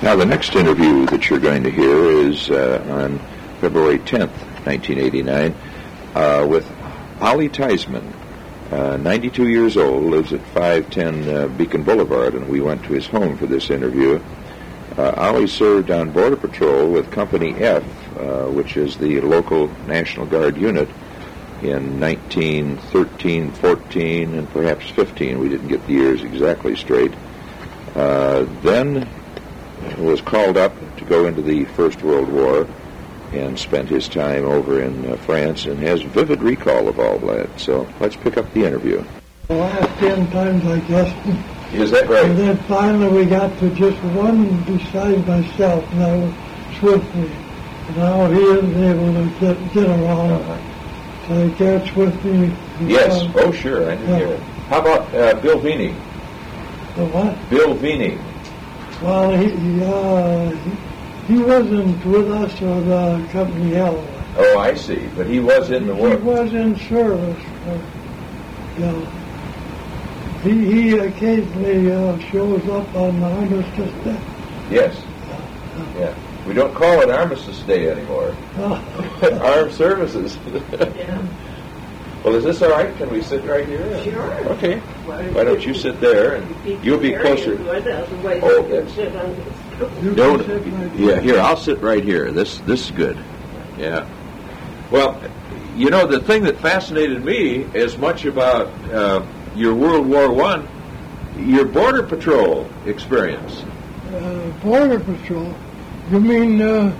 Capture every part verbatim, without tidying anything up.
Now, the next interview that you're going to hear is uh, on February tenth, nineteen eighty-nine, uh, with Ollie Theismann, uh, ninety-two years old, lives at five ten uh, Beacon Boulevard, and we went to his home for this interview. Uh, Ollie served on Border Patrol with Company F, uh, which is the local National Guard unit, in nineteen thirteen, fourteen, and perhaps fifteen. We didn't get the years exactly straight. Uh, then was called up to go into the First World War and spent his time over in uh, France and has vivid recall of all that. So let's pick up the interview. The last ten times, I guess. Is that right? And then finally we got to just one beside myself, and that was Swiftly. And now he isn't able to get, get around. Uh-huh. So he gets with me. Yes. Uh, oh, sure. I did yeah. hear it. How about uh, Bill Veeney? The what? Bill Veeney. Well, he, he, uh, he, he wasn't with us or the Company L. Oh, I see. But he was in the war. He was in service. Uh, yeah. He, he occasionally uh, shows up on Armistice Day. Yes. Yeah. yeah. We don't call it Armistice Day anymore. Armed Services. Yeah. Well, is this all right? Can we sit right here? Sure. Okay. Why don't you sit there and you'll be closer. Oh, that's no, no. Yeah, here, I'll sit right here. This this is good. Yeah. Well, you know, the thing that fascinated me as much about uh, your World War One, your Border Patrol experience. Uh, border Patrol? You mean uh,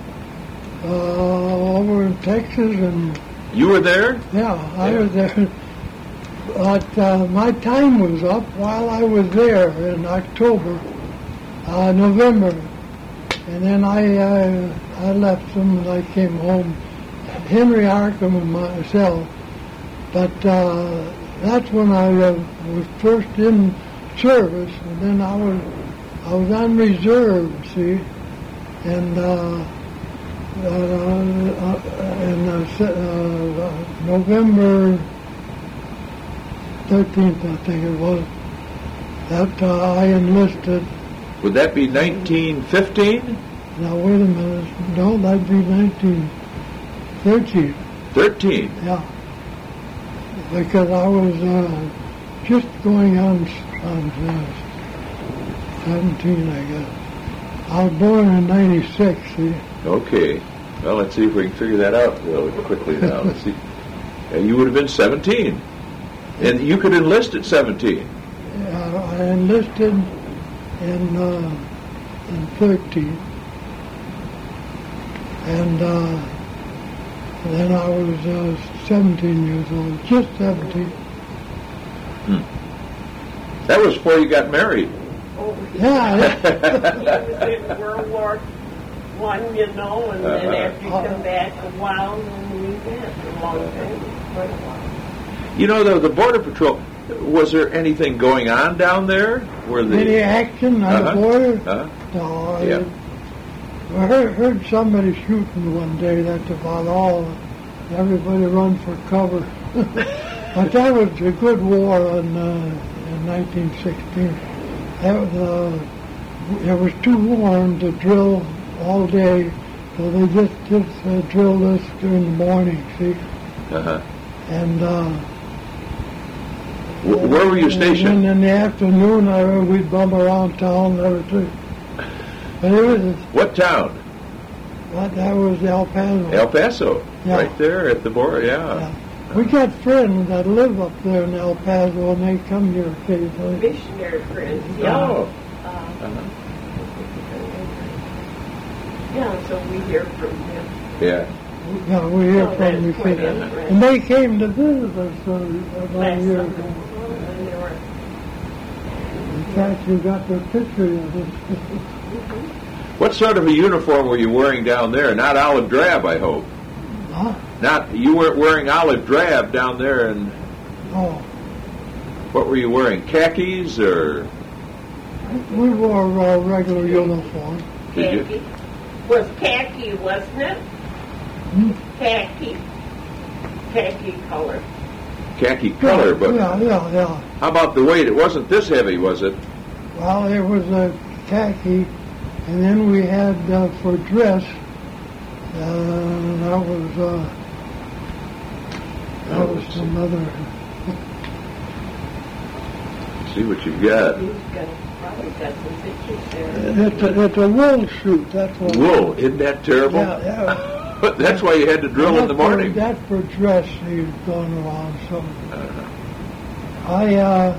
uh, over in Texas and... You were there? Yeah, I yeah. was there. But uh, my time was up while I was there in October, uh, November. And then I uh, I left them and I came home. Henry Arkham and myself. But uh, that's when I uh, was first in service. And then I was, I was on reserve, see. And... Uh, Uh, uh, in uh, uh, November thirteenth, I think it was, that uh, I enlisted. Would that be nineteen fifteen? Now, wait a minute. No, that'd be nineteen thirteen. thirteen? Yeah. Because I was uh, just going on, on uh, seventeen, I guess. I was born in ninety-six, see. Okay. Well, let's see if we can figure that out really quickly now. Let's see. Uh, you would have been seventeen. And you could enlist at seventeen. Uh, I enlisted in, uh, in thirteen. And uh, then I was uh, seventeen years old. Just seventeen. Hmm. That was before you got married. Oh, yeah. He was in World War One, you know, and uh-huh. then after you come back a while, and we went a long time, quite a while. You know, the, the Border Patrol, was there anything going on down there? Where the Any action on uh-huh. the border? Uh-huh. No. Yeah. I, I heard, heard somebody shooting one day. That's about all. Everybody run for cover. But that was a good war in, uh, in nineteen sixteen. That was, uh, it was too warm to drill all day, so they just just uh, drilled us during the morning, see? Uh-huh. And uh, w- where were you stationed? And in the afternoon, I, we'd bum around town and everything. But it was... What town? What, that was El Paso. El Paso, yeah. Right there at the border, yeah. yeah. We got friends that live up there in El Paso, and they come here occasionally. Missionary friends, yeah. Oh. Uh, uh-huh. Yeah, so we hear from them. Yeah. Yeah, we hear Oh, from that's the quite people. interesting. And they came to visit us uh, about Last a year summer. ago. Well, and they were- In fact, you got the picture of it. What sort of a uniform were you wearing down there? Not olive drab, I hope. Huh? Not you weren't wearing olive drab down there, and Oh, what were you wearing? Khakis or? we wore uh, regular uniform. Did you? Khaki. Was khaki, wasn't it? Hmm? Khaki. Khaki color. Khaki color, but Yeah, yeah, yeah. how about the weight? It wasn't this heavy, was it? Well, it was a khaki, And then we had uh, for dress, uh, that was uh, that was some other. See what you've got. You've got, probably got some pictures there. It's a, it's a wool suit. That's what. Wool, isn't that terrible? Yeah, yeah. That's why you had to drill in the That for- morning. That for dress he's going around. So Uh-huh. I uh,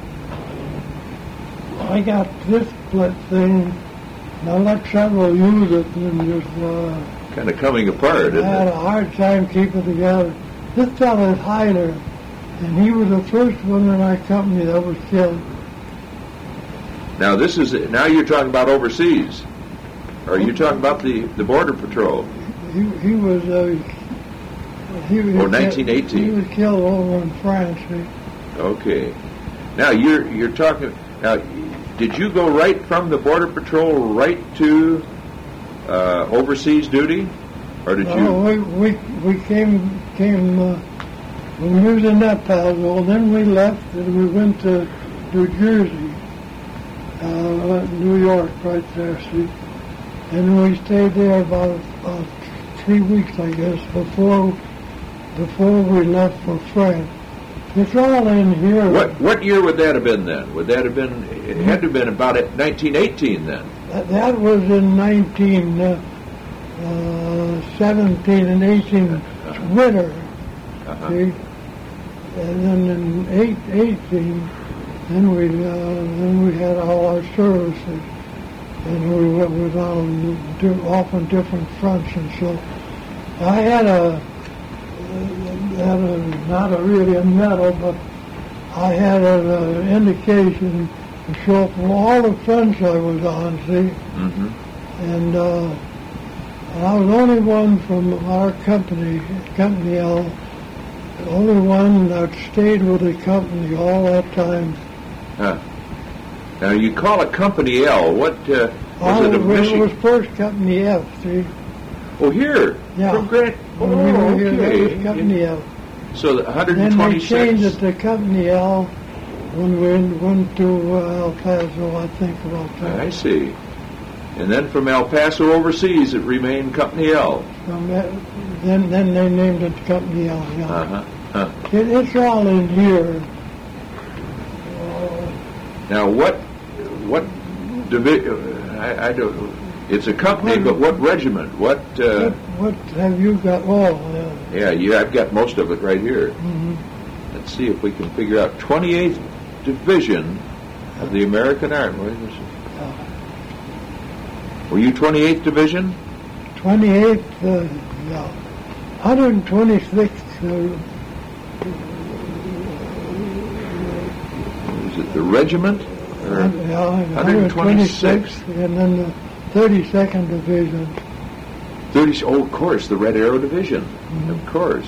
I got this split thing. I let several use it and just uh, Kind of coming apart, I isn't had it? a hard time keeping it together. This fellow is Hyder, and he was the first one in our company that was killed. Now this is now you're talking about overseas. Or are you talking about the, the border patrol? He he was uh, he was Oh, nineteen eighteen. He was killed over in France. He, Okay. Now you're you're talking now. Did you go right from the border patrol right to uh, overseas duty, or did No, you? we, we we came came uh, when we was in that Paso. Then we left and we went to New Jersey, uh, New York, right there. See, and we stayed there about, about three weeks, I guess, before before we left for France. It's all in here. What what year would that have been then? Would that have been? It had to have been about nineteen eighteen then. That, that was in nineteen seventeen and eighteen winter. Uh-huh. See, and then in eight, eighteen, then we uh, then we had all our services, and we went was on di- off on different fronts, and so I had a, had a not a really a medal, but I had an indication to show from all the fronts I was on. See, Mm-hmm. and. Uh, And I was the only one from our company, Company L, the only one that stayed with the company all that time. Huh. Now you call it Company L. What uh, was I it? A was, it Michigan? was first Company F, see? Oh, here. Yeah. From Grant. Oh, When we were here, that okay. was Company F. So the Then they changed it one hundred twenty-six. to Company L when we went to uh, El Paso, I think, about that. I see. And then from El Paso overseas, it remained Company L. From that, then, then they named it Company L, yeah. Uh-huh. Huh. It, it's all in here. Uh, Now, what what division? I, I don't. It's a company, but what regiment? What? Uh, what, what have you got? Oh, yeah. yeah, you. I've got most of it right here. Mhm. Let's see if we can figure out twenty-eighth Division of the American Army. What is it? Were you twenty-eighth Division? twenty-eighth, uh, yeah. one hundred twenty-sixth, uh, Is it the regiment? Or yeah, one one hundred twenty-sixth, twenty-sixth. and then the thirty-second Division. thirty? Oh, of course, the Red Arrow Division. Mhm. Of course.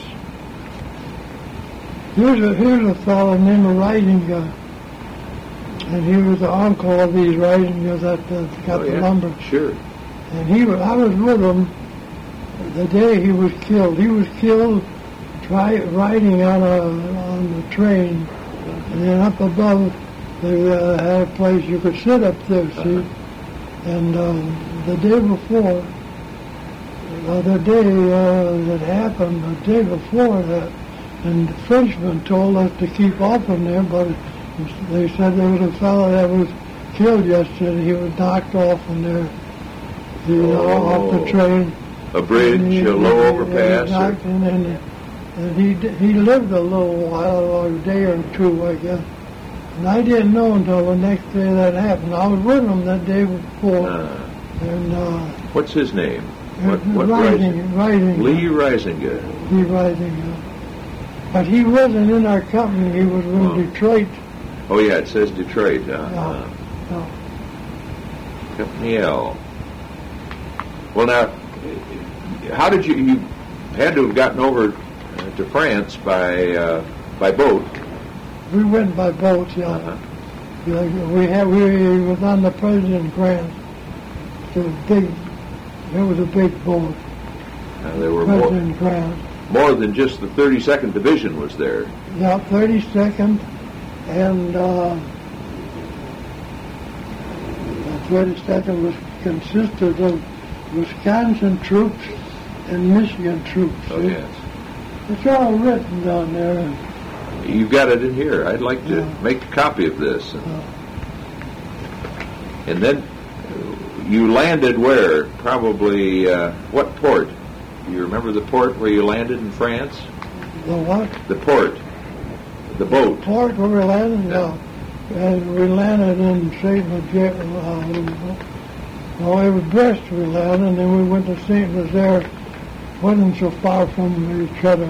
Here's a, here's a fellow named Reisinger, and he was the uncle of these Reisinger that uh, got Oh, the yeah. lumber. Sure. And he, wa- I was with him the day he was killed. He was killed try, riding on a on the train, and then up above they uh, had a place you could sit up there, see. Uh-huh. And um, the day before, uh, the day uh, that happened, the day before that, and the Frenchmen told us to keep off from there, but they said there was a fellow that was killed yesterday. He was knocked off from there. You know, off the Oh. train. A bridge, And he- a low he- he overpass. was knocked in, and, and he d- he lived a little while, or a day or two, I guess. And I didn't know until the next day that happened. I was with him that day before, Uh, and uh, what's his name? What, what rising, rising, Lee Reisinger. Lee Rising. Uh, but he wasn't in our company. He was in Oh. Detroit. Oh, yeah, it says Detroit. Uh, Yeah. Yeah. Company L. Well, now, how did you, you had to have gotten over uh, to France by uh, by boat. We went by boat, yeah. Uh-huh. Yeah, we had we was on the President Grant. It was big. It was a big boat. Uh, there were more, President Grant. more than just the thirty-second Division was there. Yeah, thirty-second, and uh, the thirty-second was consisted of Wisconsin troops and Michigan troops. Oh, see? yes. It's all written down there. You've got it in here. I'd like to Yeah. make a copy of this. And, Uh, and then uh, you landed where? Probably uh, what port? Do you remember the port where you landed in France? the what? The port. The boat. Port where we landed? Yeah. Yeah. And we landed in Saint Leger. Uh, well, it was Brest we landed, and then we went to Saint Nazaire. Wasn't so far from each other.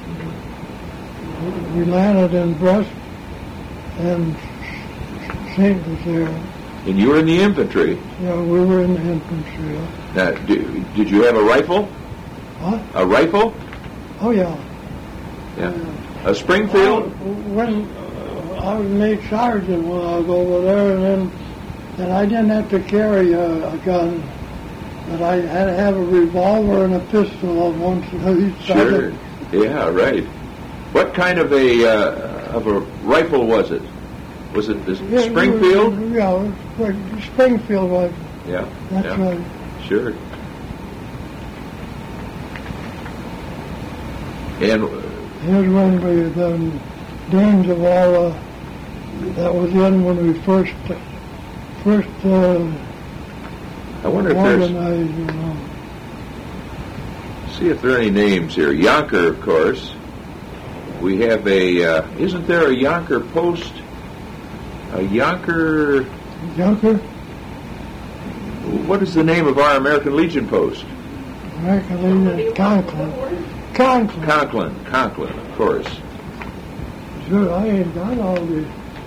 We landed in Brest and Saint Nazaire. And you were in the infantry. Yeah, we were in the infantry. Now, do, did you have a rifle? Huh? A rifle? Oh, yeah. Yeah. A Springfield? When uh, I was made sergeant when I was over there, and then and I didn't have to carry a, a gun, but I had to have a revolver and a pistol on one each side. Sure. Yeah, right. What kind of a uh, of a rifle was it? Was it the Yeah, Springfield? it was- Yeah, it was like Springfield rifle. Yeah. That's yeah. right. Sure. And Here's when we the Danes of all. Uh, that was in when we first first uh, I wonder if there's. organized. You know. See if there are any names here. Yonker, of course. We have a. Uh, isn't there a Yonker post? A Yonker. Junker, What is the name of our American Legion post? American Legion, Conklin. Conklin. Conklin. Conklin, of course. Sure, I ain't got all these.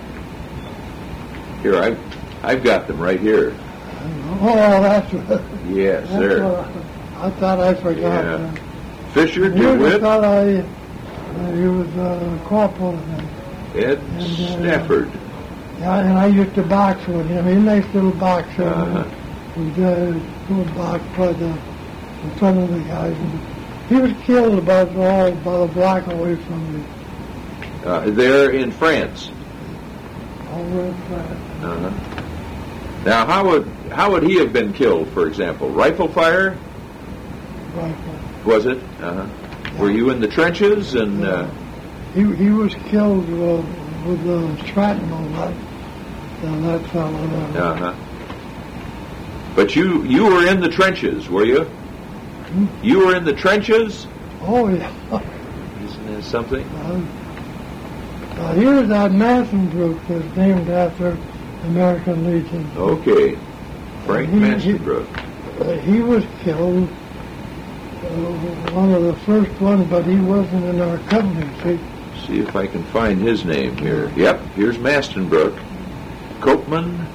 Here, I've, I've got them right here. Oh, that's what. Yes, That's there. what I, I thought I forgot. Yeah. that. Fisher, You just DeWitt, thought I, uh, he was uh, corporal. And, Ed And, uh, Stafford. yeah, and I used to box with him. He's a nice little boxer. Uh-huh. He's uh, doing box by the, in front of the guys. And he was killed about, oh, about a block away from me. Uh, there in France. Over in France. Uh-huh. Now, how would how would he have been killed, for example? Rifle fire, Rifle. was it? Uh-huh. Were you in the trenches? And uh, He he was killed uh, with uh, shrapnel, that, uh, that fellow there. uh-huh. But you you were in the trenches, were you? Hmm? You were in the trenches? Oh, yeah. Isn't that something? Uh, uh, here's that Massenbrook that's named after American Legion. Okay. Frank He- he- Mansenbrook. Uh, he was killed, uh, one of the first ones, but he wasn't in our company, see. See if I can find his name here. Yep, here's Mastenbrook. Copeman.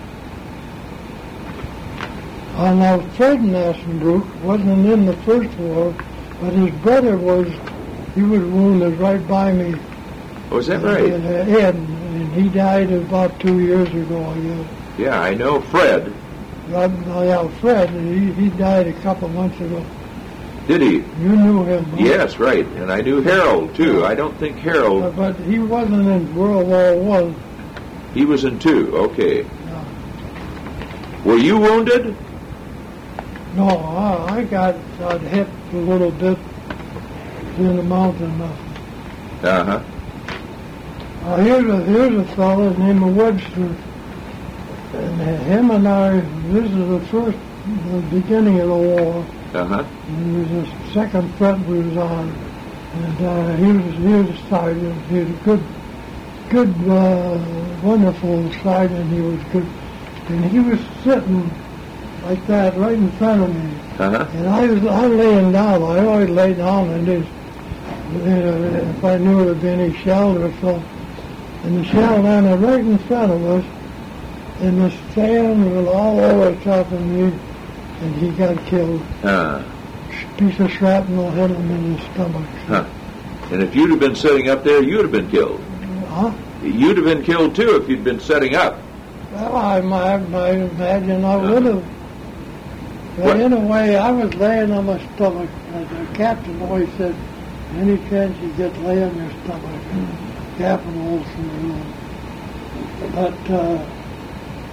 Uh, now, Fred Massenbrook wasn't in the first war, but his brother was, he was wounded right by me. Oh, is that in right? the head, and he died about two years ago, I guess. Yeah, I know Fred. Right, uh, yeah, Fred, he, he died a couple months ago. Did he? You knew him, huh? Yes, right. And I knew Harold, too. I don't think Uh, Harold... but he wasn't in World War One. He was in two. Okay. No, Were you wounded? no I, I got, got hit a little bit in the mountain. Uh, Uh-huh. uh, here's a here's a fellow named Webster, and him and I. This is the first, the beginning of the war. Uh-huh. And it was the second front we was on, and uh, he was he was a sergeant. He was a good, good, uh, wonderful sergeant. He was good, and he was sitting like that right in front of me. Uh-huh. And I was I'm laying down. I always lay down, and this, uh, if I knew there'd be any shell or so, and the shell landed right in front of us, and the sand was all over the top of me, and he got killed. Uh, Piece of shrapnel hit him in his stomach. huh. And if you'd have been sitting up there, you'd have been killed. Huh? You'd have been killed, too, if you'd been setting up. Well, I might, might imagine I would have. But What? in a way, I was laying on my stomach. And the captain always said, any chance you get lay on your stomach. Captain Olson, you know. But uh,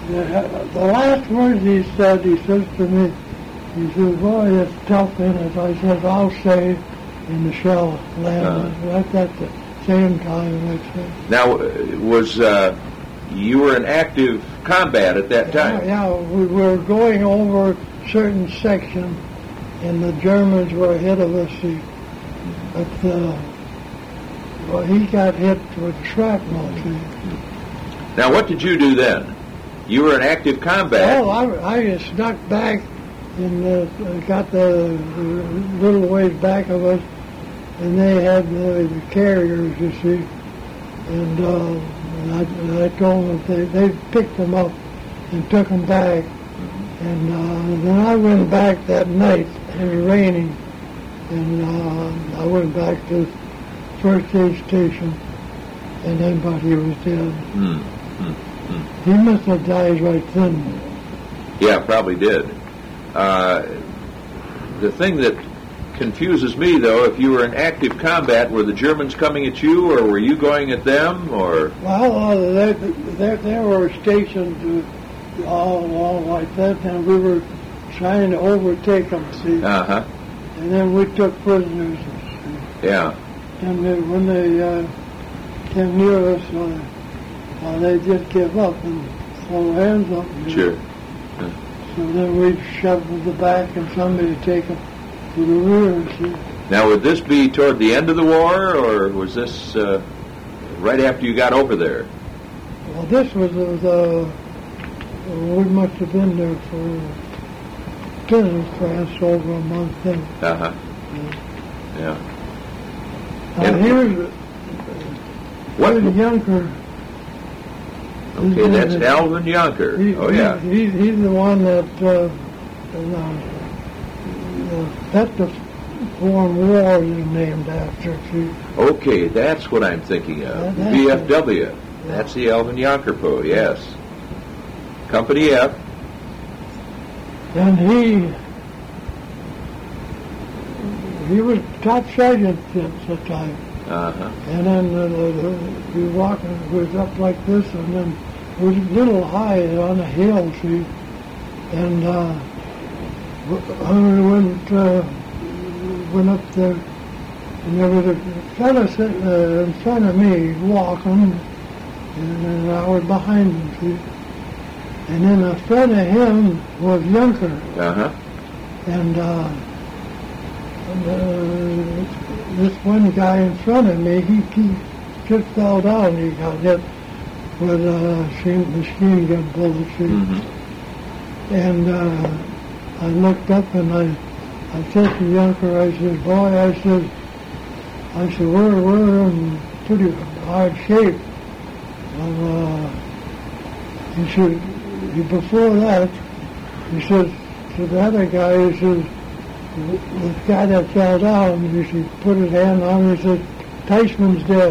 the, the last words he said, he says to me, he says, boy, it's tough in it. I said, I'll say in the shell landed uh-huh. right at the same time. I said. Now, was uh, you were in active combat at that time? Yeah, yeah, we were going over certain section, and the Germans were ahead of us. See, but uh, well, he got hit with shrapnel. See. Now, what did you do then? You were in active combat. Oh, I, I snuck back and uh, got the, the little ways back of us, and they had the, the carriers, you see, and, uh, and, I, and I told them they, they picked them up and took them back, and uh, then I went back that night. It was raining, and uh, I went back to first aid station, and then but he was dead. Mm. Mm. He must have died right then. Yeah, probably did. Uh, the thing that confuses me, though, if you were in active combat, were the Germans coming at you, or were you going at them, or? Well, uh, they, they, they were stationed uh, all along like that, and we were trying to overtake them, see? Uh-huh. And then we took prisoners. See? Yeah. And they, when they uh, came near us, uh, uh, they just gave up and throw hands up. Sure. Know? So then we shoved them to the back, and somebody would take them to the rear. See? Now, would this be toward the end of the war, or was this uh, right after you got over there? Well, this was the, we must have been there for business class over a month then. Uh-huh. Yeah. Yeah. Uh, And here's, what? here's Junker. Okay, that's Alvin Junker. He, Oh, yeah. He, he, he's the one that uh, uh, that the foreign war is named after. See? Okay, that's what I'm thinking of. That- V F W. Yeah. That's the Alvin Junker Po, yes. Company F. And he he was top sergeant at the time. Uh-huh. And then uh, uh, we walking, was up like this, and then it was a little high on a hill, see. And uh, I went, uh, went up there, and there was a fellow sitting uh, in front of me walking, and then I was behind him, see. And then in front of him was Junker. Uh-huh. And, uh, and uh, this one guy in front of me, he, he just fell down. He got hit with a machine, machine gun bullet. Mm-hmm. And uh, I looked up and I, I said to Junker, I said, boy, I said, I said, we're, we're in pretty hard shape. And, uh, he said, he, before that, he says to the other guy, he says, the guy that fell down, he put his hand on him, he said, Teichmann's dead.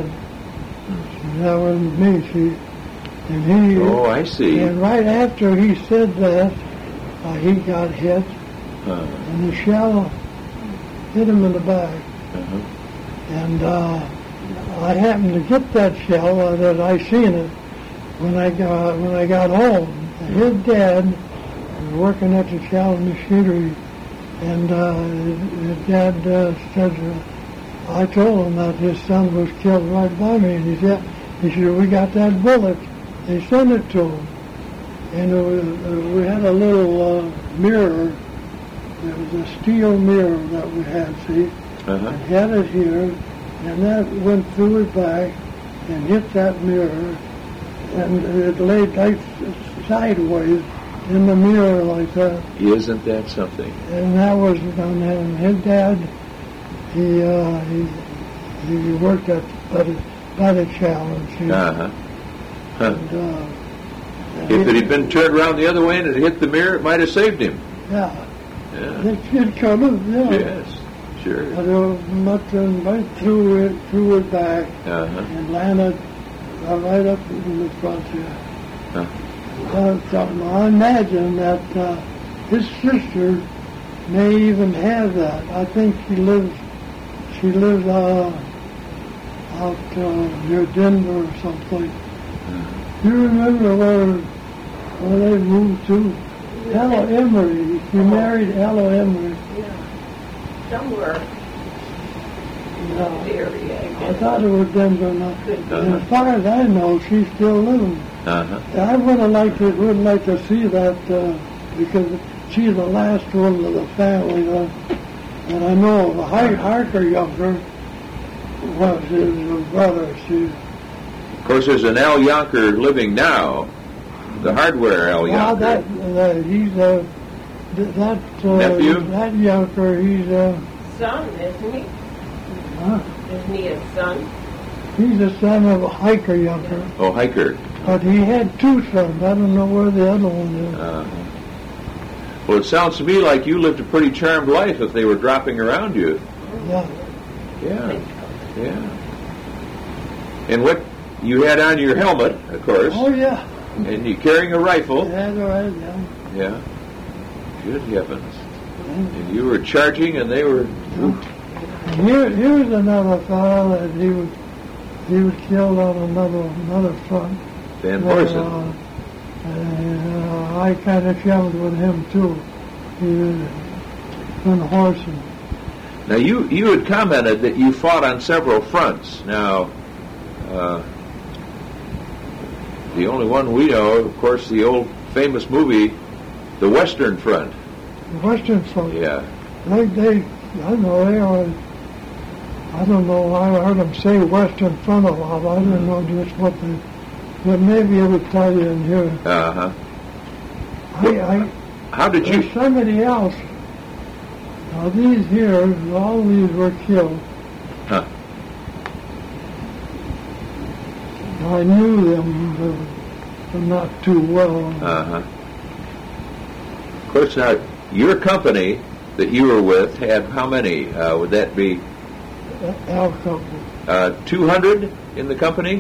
And that was me, see. And he, oh, I see. And right after he said that, uh, he got hit, uh-huh. and the shell hit him in the back. Uh-huh. And uh, I happened to get that shell, uh, that I seen it, when I got, when I got home. And his dad was working at the shell machinery. And uh, his dad uh, said, uh, I told him that his son was killed right by me. And he said, he said, we got that bullet. They sent it to him. And it was, uh, we had a little uh, mirror. It was a steel mirror that we had, see? Uh-huh. And had it here, and that went through his back and hit that mirror. And it laid like sideways in the mirror like that. Isn't that something? And that was on him. His dad, he uh, he he worked at by the, by the challenge. See? Uh-huh. Huh. And, uh, If it had been turned around the other way and it hit the mirror, it might have saved him. Yeah. Yeah. It did come up, yeah. Yes, sure. And it went, went through it, through his back, Uh-huh. and landed uh, right up in the front here. Huh. Uh, something. I imagine that uh, his sister may even have that. I think she lives, she lives uh, out uh, near Denver or something. Uh-huh. You remember where Well, they moved to Ella Emery. She married Ella Emery. Yeah. Somewhere in Yeah. the area, I I guess. thought it was Denver. Now. Could be. And as far as I know, she's still living. Uh-huh. I would have liked to, would like to see that uh, because she's the last one of the family. Uh, and I know the Har- Harker Younger was his brother. She, Of course, there's an Al Yonker living now, the hardware Al well, Yonker. that uh, he's uh, th- that uh, Nephew? that Younger. He's uh, Son, isn't he? huh? Isn't he a son? He's the son of Hiker Younger. Oh, Hiker. But he had two sons. I don't know where the other one is. Uh, well, it sounds to me like you lived a pretty charmed life if they were dropping around you. Yeah. Yeah, yeah. And what you had on your helmet, of course, Oh yeah. and you carrying a rifle. That's right. Yeah. Yeah. Good heavens. And you were charging, and they were. And here, here's another fellow that he was he was killed on another another front. Van But, Horsen. uh, uh, I kind of chummed with him too. He was Van Horsen. Now, you, you had commented that you fought on several fronts. Now, uh, the only one we know, of course, the old famous movie, The Western Front. The Western Front. Yeah. They, they, I know they are. I don't know. I heard them say Western Front a lot. I didn't know just what they. But maybe it would tell you in here. Uh-huh. I, I, How did there's you... somebody else. Now these here, all these were killed. Huh. I knew them, but, but not too well. Uh-huh. Of course, now, your company that you were with had how many? Uh, would that be Our company. uh, two hundred in the company?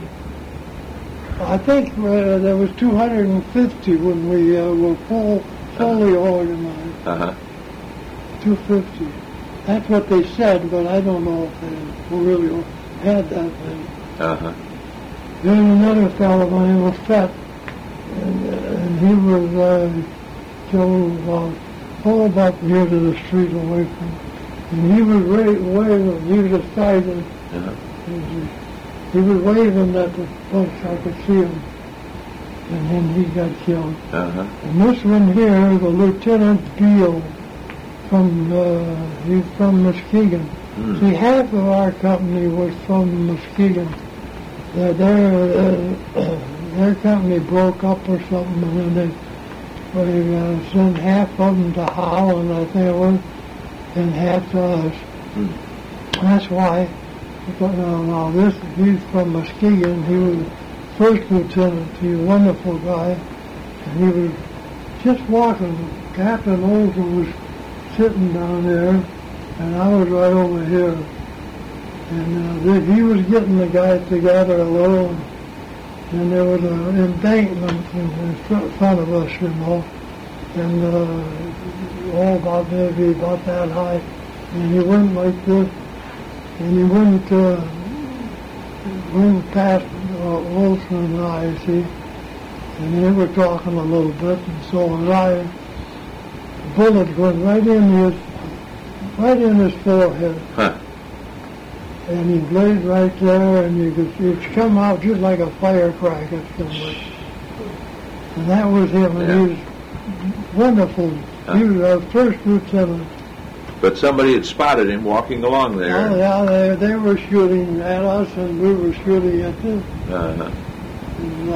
I think uh, there was two hundred fifty when we uh, were full, fully organized. Uh-huh. two hundred fifty. That's what they said, but I don't know if they really had that many. Uh-huh. There's another fellow by the name of Fett, and, uh, and he was uh, killed about, all about near to the street away from, and he was ra- waving, he was a sergeant, Uh-huh. he was, he was waving at the bunch, I could see him, and then he got killed. Uh-huh. And this one here, the Lieutenant Beale, from, uh, he's from Muskegon. Hmm. See, half of our company was from Muskegon. Their, their, uh, their company broke up or something, and then they, they uh, sent half of them to Holland, I think it was, and half to us. Hmm. That's why. But now, now this, he's from Muskegon. He was first lieutenant. He's a wonderful guy. And he was just walking. Captain Olson was sitting down there, and I was right over here. And uh, th- he was getting the guys together a little, and there was an embankment in, in fr- front of us, you know, and uh, all about maybe about that high. And he went like this, and he went, uh, went past uh, Olson and I, see, and they were talking a little bit, and so was I. The bullet went right in his, right in his forehead. Huh. And he laid right there, and you could see it come out just like a firecracker. And that was him, and Yeah. he was wonderful. He was our first lieutenant. But somebody had spotted him walking along Oh, there. yeah, they, they were shooting at us, and we were shooting at them. Uh-huh. And,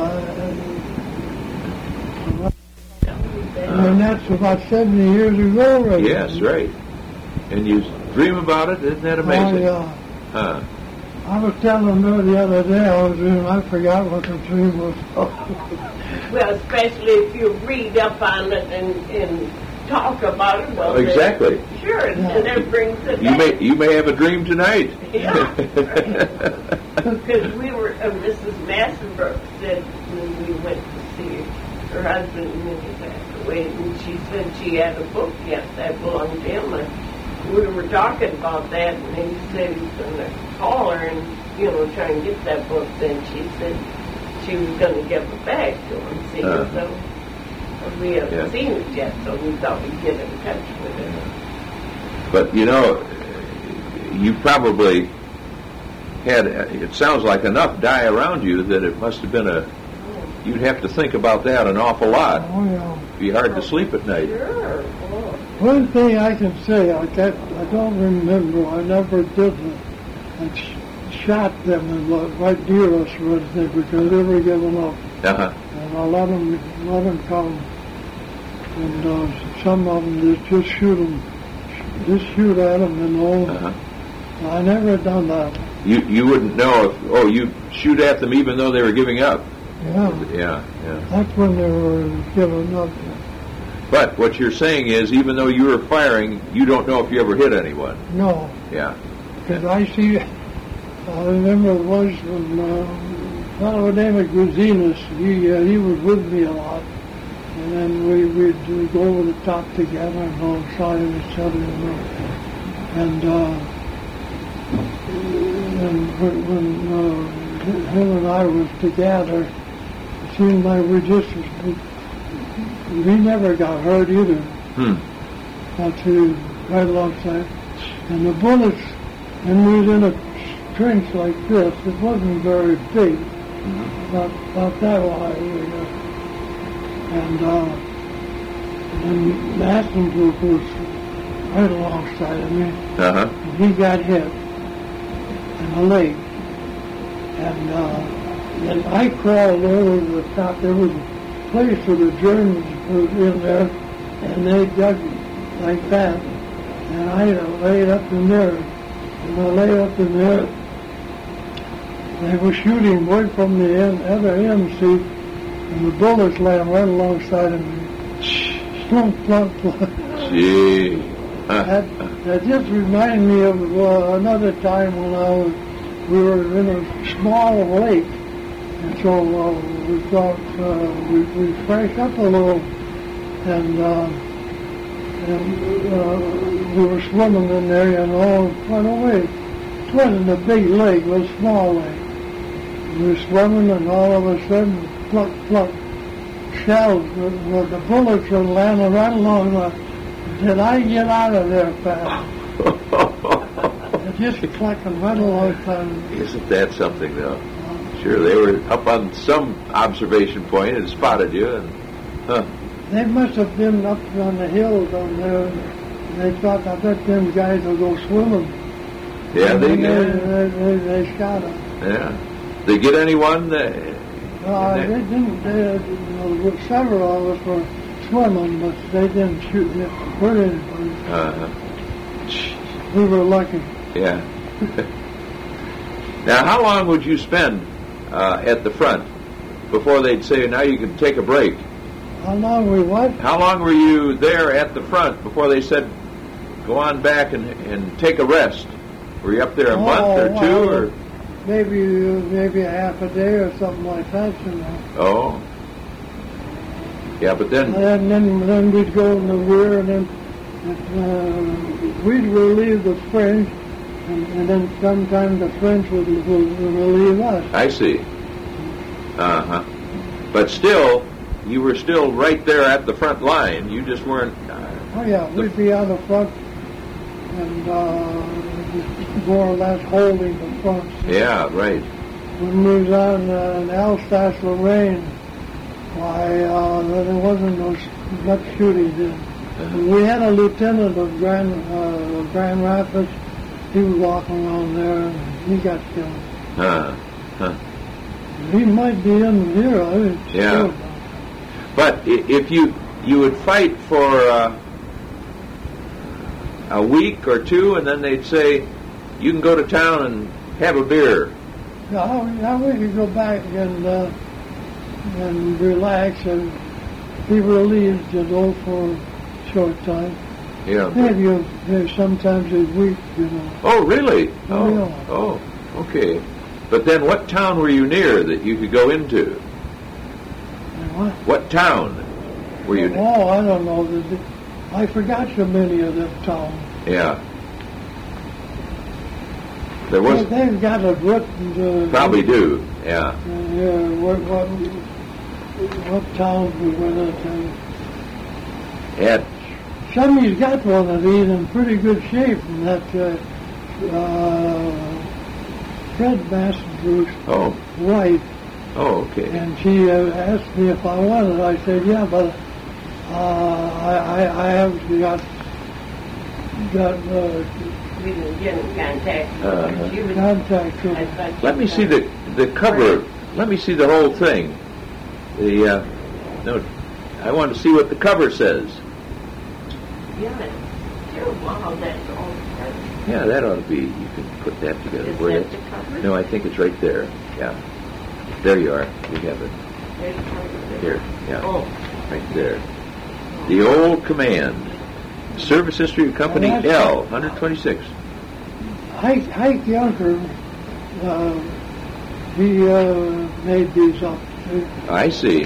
uh, and that's about seventy years ago already. Yes, right. And you dream about it? Isn't that amazing? Oh, yeah. Huh. I was telling her the other day, I was in, I forgot what the dream was. Well, especially if you read up on it and, and talk about it. Well, Exactly. then- Sure, and it brings it You back. may you may have a dream tonight. Yeah, because we were, uh, Missus Massenbrook said when we went to see her husband when he passed away, and she said she had a book yet that belonged to him. And we were talking about that, and he said he was going to call her and, you know, try and get that book. Then she said she was going to give it back to him. See, Uh. so We haven't Yeah. seen it yet, so we thought we'd get in touch with it. But, you know, you probably had, it sounds like enough die around you that it must have been a, you'd have to think about that an awful lot. Oh, yeah. It'd be hard to sleep at night. Sure. Oh. One thing I can say, I can't, I don't remember, I never did it. I sh- shot them and let, right near us right there because they were giving up. Uh-huh. And I let them, let them come. And uh, some of them just, just shoot them, just shoot at them and all. Uh-huh. I never done that. You you wouldn't know if, oh, you shoot at them even though they were giving up. Yeah, Yeah, yeah. that's when they were giving up. But what you're saying is, even though you were firing, you don't know if you ever hit anyone. No, Yeah. because I see, I remember it was when uh, a fellow named Gruzinus, he, uh, he was with me a lot. And then we, we'd, we'd go over the top together and alongside of each other. You know. And, uh, and when, when uh, him and I was together, it seemed like we just, we, we never got hurt either. Hmm. Until right alongside. And the bullets, and we was in a trench like this, it wasn't very big, Mm-hmm. about, about that wide. You know. And, uh, and Massenbrook was right alongside of me. Uh-huh. And he got hit in the leg. And uh, then I crawled over the top. There was a place where the Germans were in there, and they dug like that. And I laid up in there. And I lay up in there. They were shooting right from the end, other end, see, and the bullets landed right alongside of me. Plunk, plunk, plunk. Gee. Huh. That, that just reminded me of uh, another time when I was, we were in a small lake, and so uh, we thought uh, we we fresh up a little, and uh, and uh, we were swimming in there, and all went away. It wasn't a big lake; it was a small lake. We were swimming, and all of a sudden, pluck, pluck, shells with, with the bullets were landing right along the. Did I get out of there fast? It just clicking right alongside. Isn't that something, though? Sure, they were up on some observation point and spotted you, and huh. They must have been up on the hill down there. And they thought, I bet them guys will go swimming. Yeah, And they then did. They, they, they shot them. Yeah. They get anyone? Uh, Uh, in they Mm-hmm. didn't. They, you know, several of us were swimming, but they didn't shoot hurt anybody. uh-huh. We were lucky. Yeah. Now, how long would you spend uh, at the front before they'd say, now you can take a break? How long we what? How long were you there at the front before they said, go on back and, and take a rest? Were you up there a Oh, month or two? well, Or Maybe maybe a half a day or something like that, you know. Oh. Yeah, but then, And then then we'd go in the rear, and then uh, we'd relieve the French, and, and then sometimes the French would, would, would relieve us. I see. Uh-huh. But still, you were still right there at the front line. You just weren't... Uh, Oh yeah, we'd be out the front, and uh, more or less holding the front. yeah, right. When we was on uh, in Alsace-Lorraine, why, uh, there wasn't no sh- much shooting then. Uh-huh. We had a lieutenant of Grand, uh, Grand Rapids. He was walking around there, and he got killed. Uh, huh. He might be in here. I didn't Yeah. sure. But i- if you you would fight for uh, a week or two, and then they'd say, you can go to town and have a beer. Yeah, yeah, we could go back and uh, and relax and be relieved, you know, for a short time. Yeah. Maybe a, maybe sometimes a week, you know. Oh, really? Oh, Oh, yeah. oh, okay. But then what town were you near that you could go into? And what? What town were you near? Oh, I don't know. The- the- I forgot so many of them towns. Yeah. There They, was... they've got a written. Uh, Probably do, yeah. Uh, yeah, what, what, what towns we went into. At somebody's got one of these in pretty good shape, and that uh, uh, Fred Massenbruch's oh wife, oh okay. and she uh, asked me if I wanted. I said, yeah, but uh, I, I I haven't got got uh, We didn't get in contact with Uh-huh. her. She was, contact with I her. thought she Let me was see on- the the cover. Let me see the whole thing. The uh, no, I want to see what the cover says. Yeah, it's terrible how that's all together. Yeah, that ought to be. You can put that together. Is Where that it's- the cover? No, I think it's right there. Yeah, there you are. We have it There's the cover. here. Yeah, Oh, right there. The old command. Service history of Company Oh, that's L, right. one twenty-six. Hike, Hike Junker, uh, he uh, made these up. too. I see.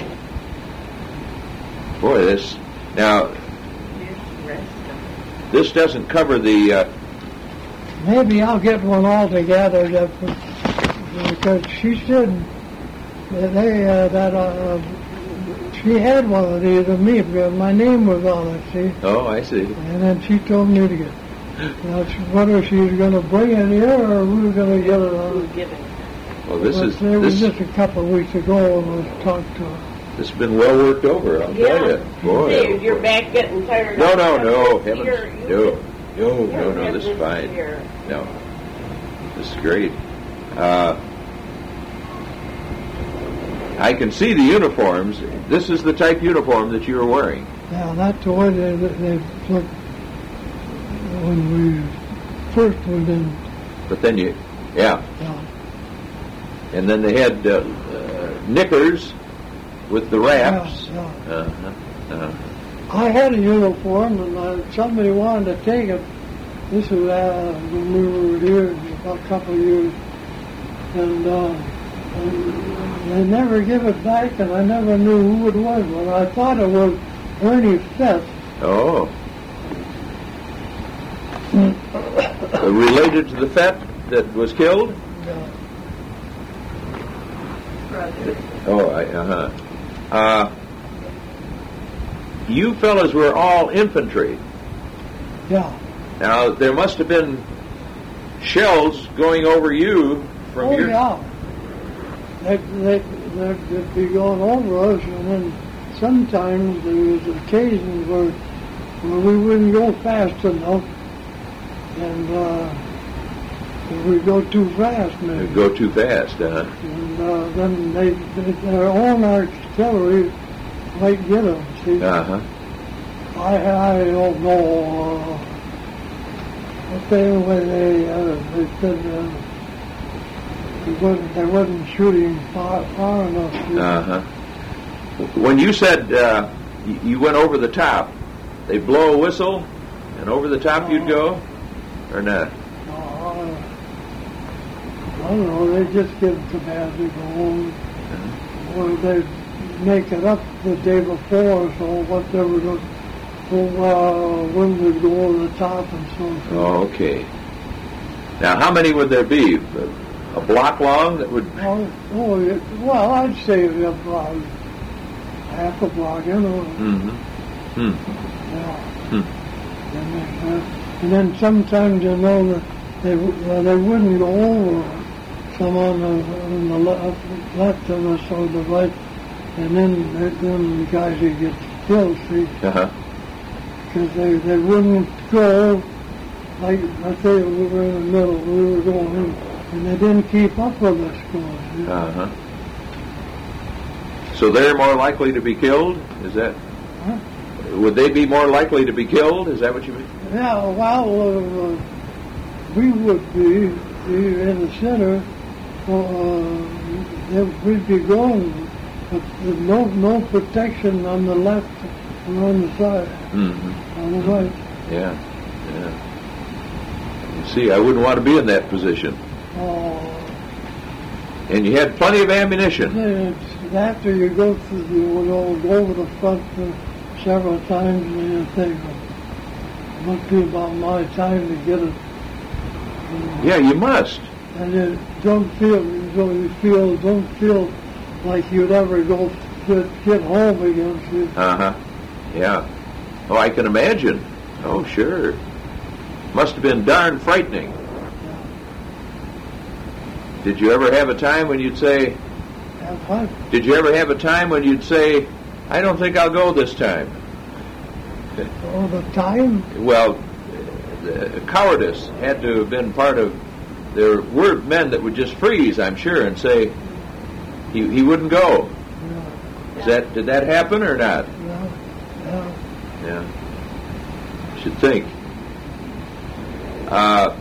Boy, this now here's the rest of this doesn't cover the. Uh, Maybe I'll get one all together that, because she said that they uh, that uh, she had one of these of me because my name was on it. See, oh, I see. and then she told me to get. Now, she- whether she was going to bring it here or we were going to get it it. on. Who's giving it? Well, this But is it was this. just a couple of weeks ago when I talked to her. This has been well worked over. I'll tell you. Boy, Dave, you're back getting tired. No, of no, stuff. no, This heavens, year, you no, just- no, you no, no. have This is fine. year. No, this is great. Uh, I can see the uniforms. This is the type uniform that you were wearing. Yeah, that's the way they, they looked when we first went in. But then you, yeah, Yeah. and then they had uh, uh, knickers with the wraps. Yeah, yeah. Uh-huh. Uh-huh. I had a uniform, and uh, somebody wanted to take it. This was uh, when we were here about a couple of years, and, uh, and they never give it back, and I never knew who it was. But I thought it was Ernie Fett. Oh, uh, related to the Fett that was killed. Yeah. Brother. Oh, I, uh-huh. Uh, you fellas were all infantry. Yeah. Now, there must have been shells going over you from Oh, your... yeah. They, they, they'd, they'd be going over us, and then sometimes there was occasions where, where we wouldn't go fast enough, and uh, we'd go too fast, You maybe. go too fast, uh-huh. And uh, then they, they, their own artillery might get them, see. Uh-huh. I, I don't know. Uh, but they, when they, uh, they said uh, they, wasn't, they wasn't shooting far, far enough. you know. Uh-huh. When you said uh, y- you went over the top, they blow a whistle, and over the top you'd go? Or not? Uh, I don't know, they just get command to go home. Or they make it up the day before, so whatever the so, uh, wind would go over the top and so forth. Oh, okay. Now, how many would there be? A block long that would... Oh, oh yeah, well, I'd say about half a block, you know. Mm-hmm. Hmm. Yeah. Hmm. And, then, uh, and then sometimes, you know, that they, w- uh, they wouldn't go over some on the, on the left, left of us or the right, and then, then the guys would get killed, see, Uh-huh. because they, they wouldn't go, like, I say we were in the middle, we were going in, and they didn't keep up with us going. You know. Uh-huh. So they're more likely to be killed? Is that... Huh? Would they be more likely to be killed? Is that what you mean? Yeah, well, uh, we would be, be in the center, uh, then we'd be going, but with no, no protection on the left or on the side, Mm-hmm. on the right. Yeah. Yeah. You see, I wouldn't want to be in that position. Uh, And you had plenty of ammunition. it's after you go through, you know, go over the front uh, several times, and you think, it must be about my time to get it. Uh, Yeah, you must. And you don't feel, so you feel, don't feel like you'd ever go get, get home again. See? Uh-huh. Yeah. Oh, I can imagine. Oh, sure. Must have been darn frightening. Did you ever have a time when you'd say, Have what? did you ever have a time when you'd say, I don't think I'll go this time? All the time? Well, uh, cowardice had to have been part of, there were men that would just freeze, I'm sure, and say he, he wouldn't go. Yeah. Is that, did that happen or not? Yeah. Yeah. Yeah. Should think. Uh,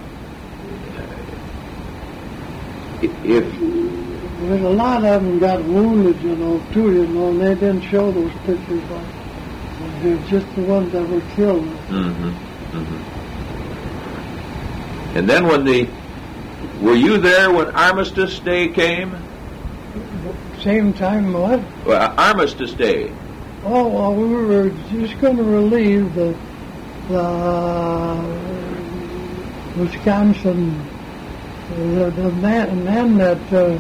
if But a lot of them got wounded, you know, too, you know, and they didn't show those pictures, but they're just the ones that were killed. mm-hmm, mm-hmm. And then when the, were you there when Armistice Day came? Same time, what? Well, Armistice Day. Oh, well, we were just going to relieve the, the Wisconsin, the, the man, man that uh,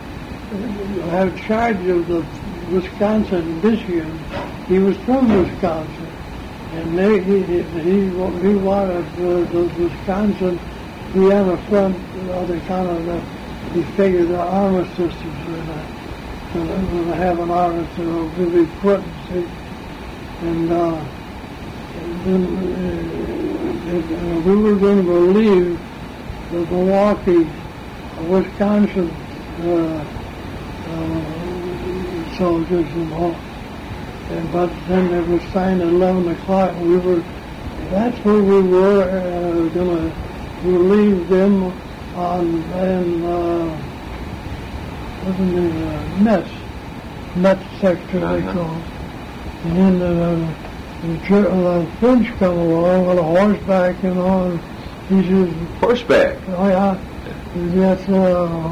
had charge of the Wisconsin, Michigan. He was from Wisconsin, and they, he, he, he wanted uh, the Wisconsin to be on the front, uh, the kind of, the, he figured the armistice was uh, going to have an armistice, to be put, see, and, uh, and then uh, uh, we were going to relieve the Milwaukee, Wisconsin uh, uh, soldiers and all. And, but then it was signed at eleven o'clock. We were, that's where we were uh, going to relieve them on, in, uh, what's the name, uh, Metz, Metz sector, Uh-huh. they call it. And then the, the, the, the French come along with a horseback and all. And he says, Horseback. oh yeah, that's, uh,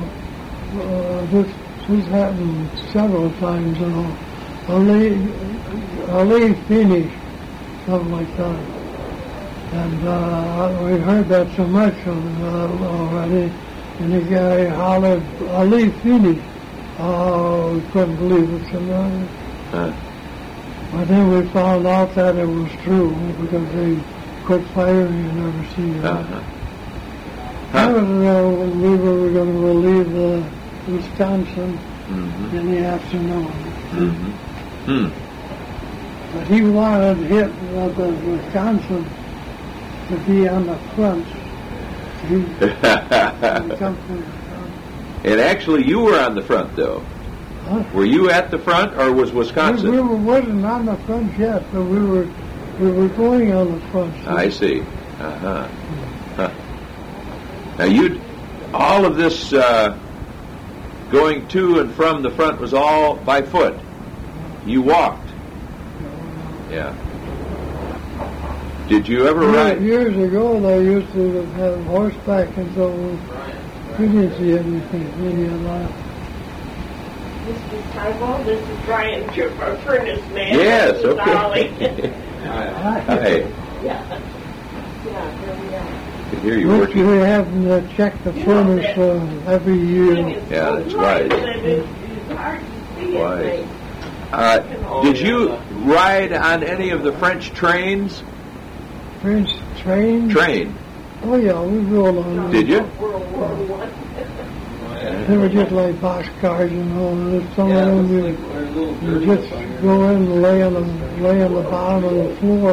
uh, this, this happened several times, you know. Ali, Ali Phoenix, something like that. And uh, we heard that so much uh, already. And the guy hollered, Ali Phoenix. Oh, we couldn't believe it. So, uh, Huh. but then we found out that it was true because they quit firing and never seen it. Uh-huh. That Huh. was uh, when we were going to relieve the Wisconsin Mm-hmm. in the afternoon. Mm-hmm. Hmm. But he wanted hit uh, the Wisconsin to be on the front. He, he come from, And actually, you were on the front, though. huh? Were you at the front, or was Wisconsin? We, we were, wasn't on the front yet, but we were we were going on the front. I see. Uh-huh. Huh. Now, you, all of this uh, going to and from the front was all by foot. You walked. Yeah. Did you ever Years, ride? years ago, they used to have horseback, and so we didn't see anything, any of that. Mister Tybalt, this is Brian Trooper, Furnace Man. Yes, This is okay. Ollie. Hi. Yeah. Yeah, here we are. I can hear you We working. we have them uh, check the You know furnace that- uh, every year. It's Yeah, so that's bright right. that It's it's hard to see Right. it. Uh, did you ride on any of the French trains? French train? Train. Oh yeah, we rolled on them. Did you? World War One. They were just like boxcars, you know. And some Yeah, of it them looks you, like we're a little you dirty just up here. go in and lay on the lay on the bottom of the floor.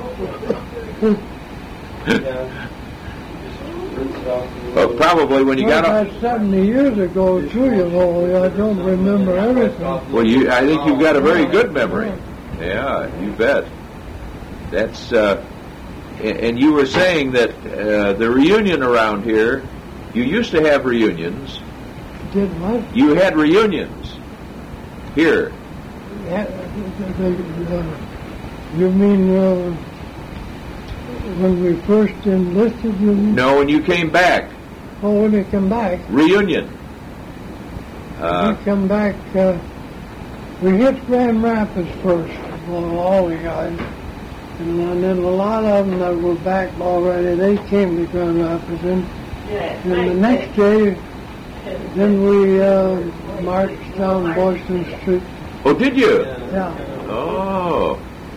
Yeah. Just rinse it off a Well, little. probably when you Well, got up. that's seventy years ago too, you know. I don't remember everything. Well, you, I think you've got a very good memory. Yeah, you bet. That's, uh, and and you were saying that uh, the reunion around here, you used to have reunions. Did what? You had reunions here. Yeah, the, the, uh, you mean uh, when we first enlisted? You mean? No, when you came back, Oh, when they come back. reunion. Uh, we come back, uh, we hit Grand Rapids first, well, all the guys. And then a lot of them that were back already, they came to Grand Rapids. And, Yeah, and the next day, then we uh, marched down Boston Street. oh, did you? Yeah. Oh, And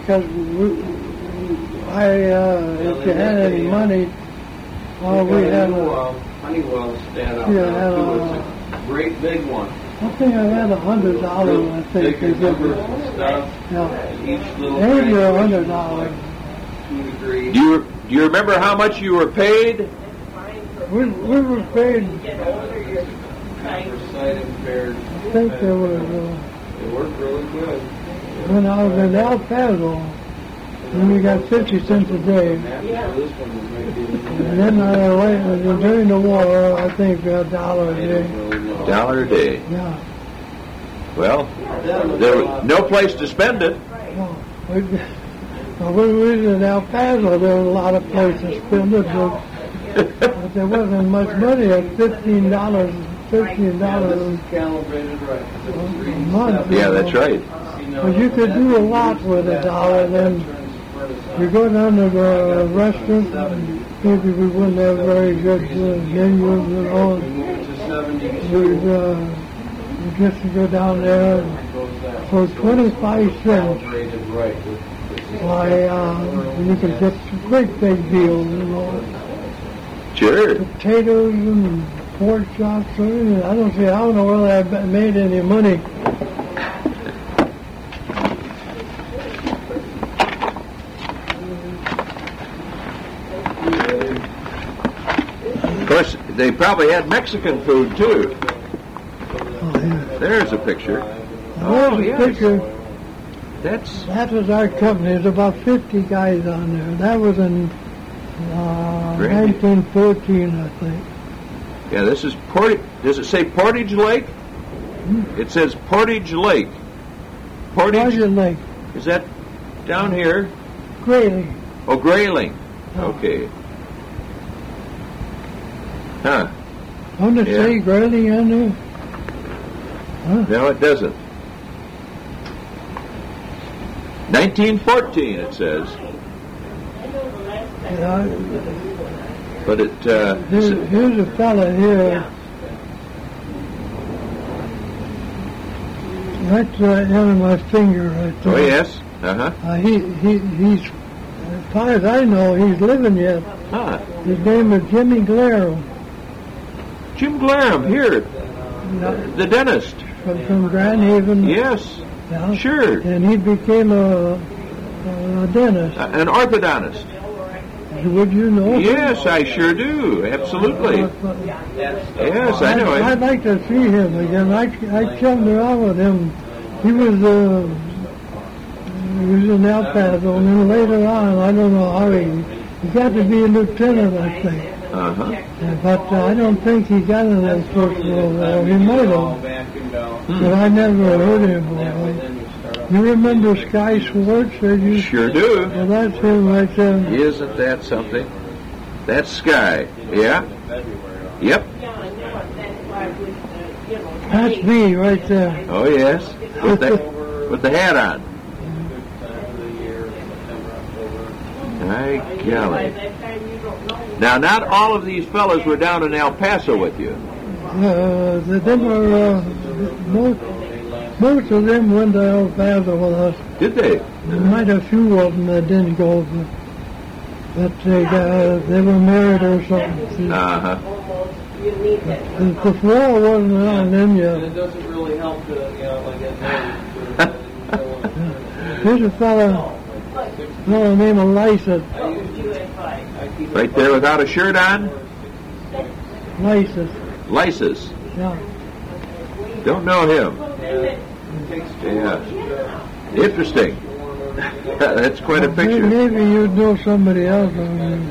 because we, I, uh, if you had any money, well, we had a, uh, Honeywell stand out yeah, there, had too. a- It's a great big one. I think I had a hundred dollars, I think. they Big give numbers me. and stuff. Yeah. Each little Maybe a thing, hundred dollars. two degrees. Do you do you remember how much you were paid? We, we were paid, Get older, you're trying For sight impaired. I think there was, uh, It worked really good. when I was in El Paso, and we got fifty cents a day. Yeah. This one might be a little- And then I went, during the war, I think a dollar a I don't day. really know. Dollar a day. Yeah. Well, That was there a was lot. no place to spend it. No, we, well, when we was in El Paso, there was a lot of places to spend it, but, but there wasn't much money at fifteen dollars, fifteen Yeah, this dollars. is calibrated right. 'cause it was A reading month. stuff. Yeah, that's right. You know, But you could do a lot with a dollar, then you go down to the restaurant, and maybe we wouldn't have very good uh, menus and all. We moved to seventy-two. We'd, uh, we just go down there, and for twenty-five cents, Calibrated right. why, uh, you can get some great big deals, you know. Sure. Potatoes and pork chops, or anything. I don't see, I don't know whether I made any money. Of course, they probably had Mexican food too. Oh, yeah. There's a picture. There's Oh, a yes. picture. That's That was our company. There's about fifty guys on there. That was in uh, Great. nineteen fourteen, I think. yeah. This is Port. Does it say Portage Lake? It says Portage Lake. Portage. Roger Lake, Is that down here? Grayling. Oh, Grayling. Oh. Okay. Huh. Don't it Yeah. say Grayling on there? Huh? No, it doesn't. nineteen fourteen, it says, Yeah, but it. Uh, here's, here's a fella here. Right to the end of my finger, right there. oh yes. Uh huh. Uh, he, he, he's, as far as I know, he's living yet. Huh. His name is Jimmy Glare, Jim Glarum here, the dentist. from, from Grand Haven. Yes. Yeah. Sure. And he became a, a dentist. Uh, an orthodontist. Would you know? Yes, I sure do. Absolutely. Uh, but Yes, I know I'd it. like to see him again. I, I chummed around with him. He was, uh, he was in El Paso, and then later on, I don't know how he, he got to be a lieutenant, I think. Uh huh. Uh, But uh, I don't think he got in that first World War. He might have, but I never heard him. Uh, you remember Sky Schwartz? Did you? Sure do. Well, that's him right there. Isn't that something? That's Sky. Yeah. Yep. That's me right there. Oh yes. With the with the hat on. My golly. Now, not all of these fellows were down in El Paso with you. Uh, the- them were, uh, most, most of them went to El Paso with us. Did they? There might have a few of them that didn't go, but, but they, got, they were married or something. Uh huh. The, the war wasn't on them And yet. it doesn't really help to, you know, like at night. Here's a fella, fellow named Lysa. Right there without a shirt on? Lysa, Lysis. yeah. Don't know him. Yeah. Interesting. That's quite a Maybe, picture. maybe you'd know somebody else. I mean,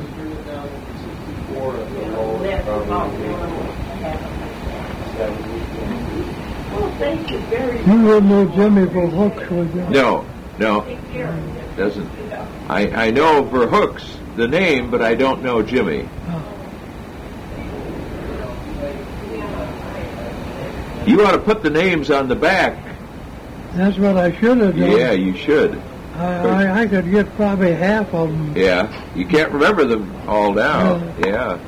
Thank you very much. you wouldn't know Jimmy for hooks, would you? No, no, doesn't. I, I know Verhooks, the name, but I don't know Jimmy. You ought to put the names on the back. That's what I should have done. Yeah, you should. I, I, I could get probably half of them. Yeah, you can't remember them all now. Yeah.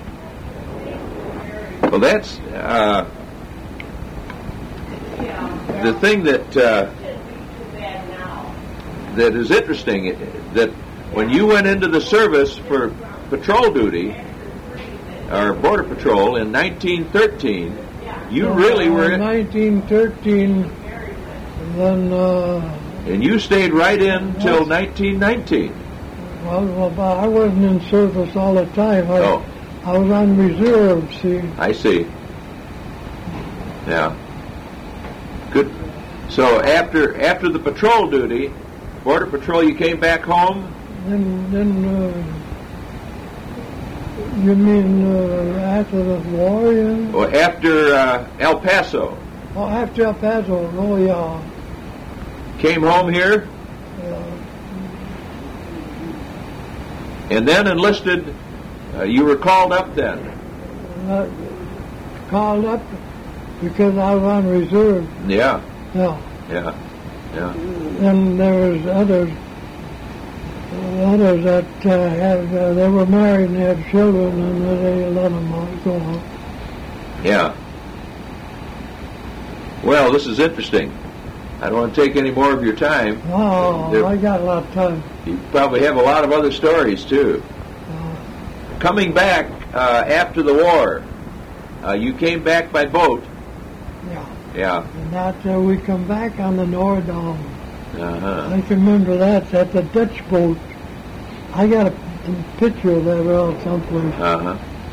Well, that's uh, the thing that uh, that is interesting, that when you went into the service for patrol duty, or border patrol, in nineteen thirteen, you really were in nineteen thirteen, and then uh, and you stayed right in till Yes. nineteen nineteen. well, well, I wasn't in service all the time. I, Oh. I was on reserve, see. I see. Yeah. Good. So after after the patrol duty, border patrol, you came back home. Then, then uh, you mean uh, after the war, yeah? Or after uh, El Paso, Oh, after El Paso, oh yeah. came home here, Uh, and then enlisted. Uh, you were called up then. uh, called up because I was on reserve. Yeah. Yeah. Yeah. Yeah. Then there was others, others that uh, had, uh, they were married and had children, and they let them all go on. Yeah. Well, this is interesting. I don't want to take any more of your time. Oh, There- I got a lot of time. You probably have a lot of other stories too. Uh, Coming back uh, after the war, uh, you came back by boat. yeah. Yeah. And that uh, we come back on the Noordam. Uh-huh. I can remember that at the Dutch boat. I got a, a picture of that around someplace. Uh-huh.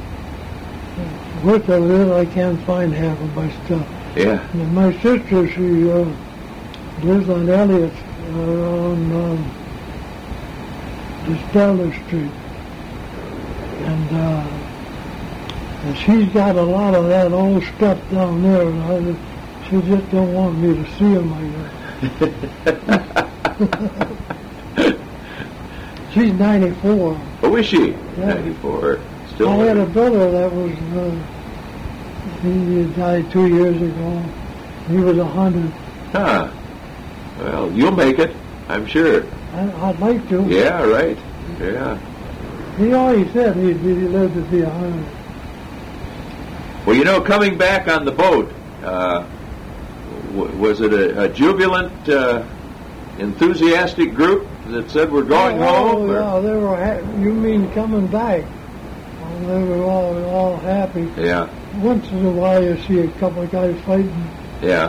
Worth of it, I can't find half of my stuff. Yeah. And my sister, she uh, lives on Elliott uh, on um, Distiller Street. And, uh, and she's got a lot of that old stuff down there. And I, just- she just don't want me to see them like that. She's ninety-four. Oh, is she? Yeah. ninety-four. Still I had a living. brother that was, uh, he died two years ago. He was a hundred. Huh. Well, you'll make it, I'm sure. I, I'd like to. Yeah, right. Yeah. He always said he'd be, he lived to be a hundred. Well, you know, coming back on the boat, uh, w- was it a, a jubilant, uh, enthusiastic group that said we're going oh, home? or- yeah, they were. Ha- you mean coming back? Oh, they were all all happy. Yeah, Once in a while, you see a couple of guys fighting. yeah.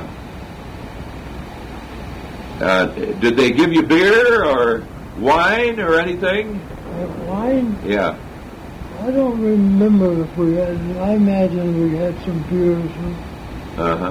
Uh, did they give you beer or wine or anything? Uh, wine? Yeah. I don't remember if we had. I imagine we had some beers. Uh-huh.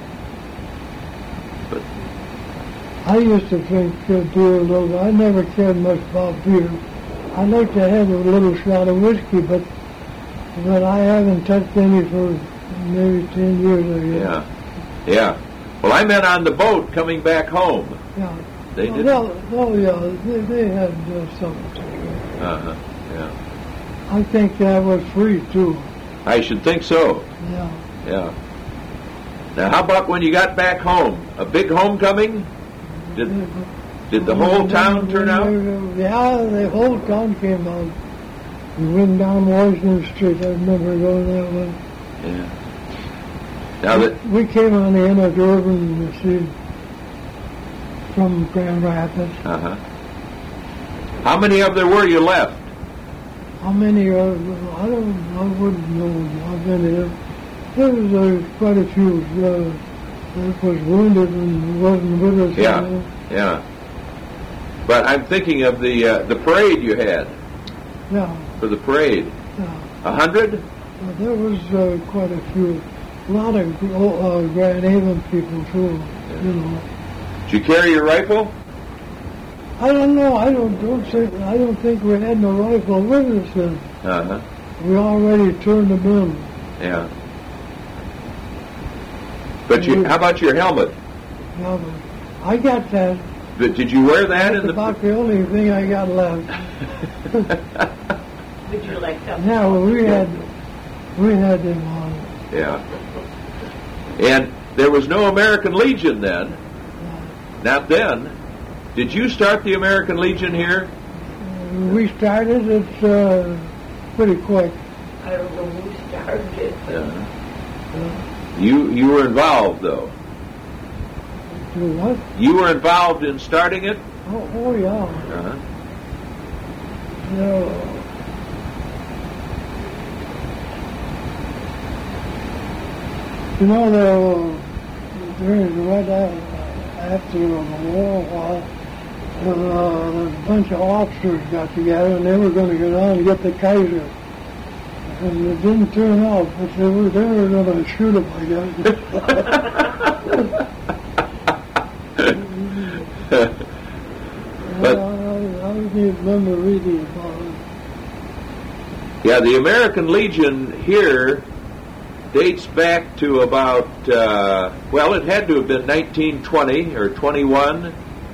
I used to drink uh, beer a little bit. I never cared much about beer. I like to have a little shot of whiskey, but but I haven't touched any for maybe ten years or Yeah. Yeah. Well, I meant on the boat coming back home. Yeah. They oh, did. well, oh yeah, they, they had uh, some. Uh-huh. Yeah. I think that was free too. I should think so. Yeah. Yeah. Now, how about when you got back home? A big homecoming? Did did the whole town turn out? Yeah, the whole town came out. We went down Washington Street. I remember going that way. Yeah. Now that We came on the end of Urban, you see, from Grand Rapids. uh-huh. How many of there were you left? How many are, I don't, I wouldn't know how many. There, there was uh, quite a few uh, that was wounded and wasn't with us. Yeah. you know. Yeah. But I'm thinking of the uh, the parade you had Yeah, for the parade. yeah. A hundred? Uh, there was uh, quite a few. A lot of uh, Grand Haven people too, you know. Did you carry your rifle? I don't know. I don't don't think I don't think we had no rifle with us then. Uh-huh. We already turned them in. Yeah. But you, how about your helmet? Yeah, but I got that. Did did you wear that That's in the? about the only thing I got left. Would you like to? Yeah, well, we had we had them on. Yeah. And there was no American Legion then. Not then. Did you start the American Legion here? Uh, we started it uh, pretty quick. I don't know who started it. Yeah. You you were involved though. Do what? You were involved in starting it. Oh, oh yeah. Uh-huh. Yeah. You know, there, during right after the war, while uh, a bunch of officers got together and they were going to go down and get the Kaiser. And it didn't turn out, but they were, they were going to shoot him, I guess. But, I, I remember reading about it. yeah, the American Legion here dates back to about, uh, well, it had to have been nineteen twenty or twenty-one.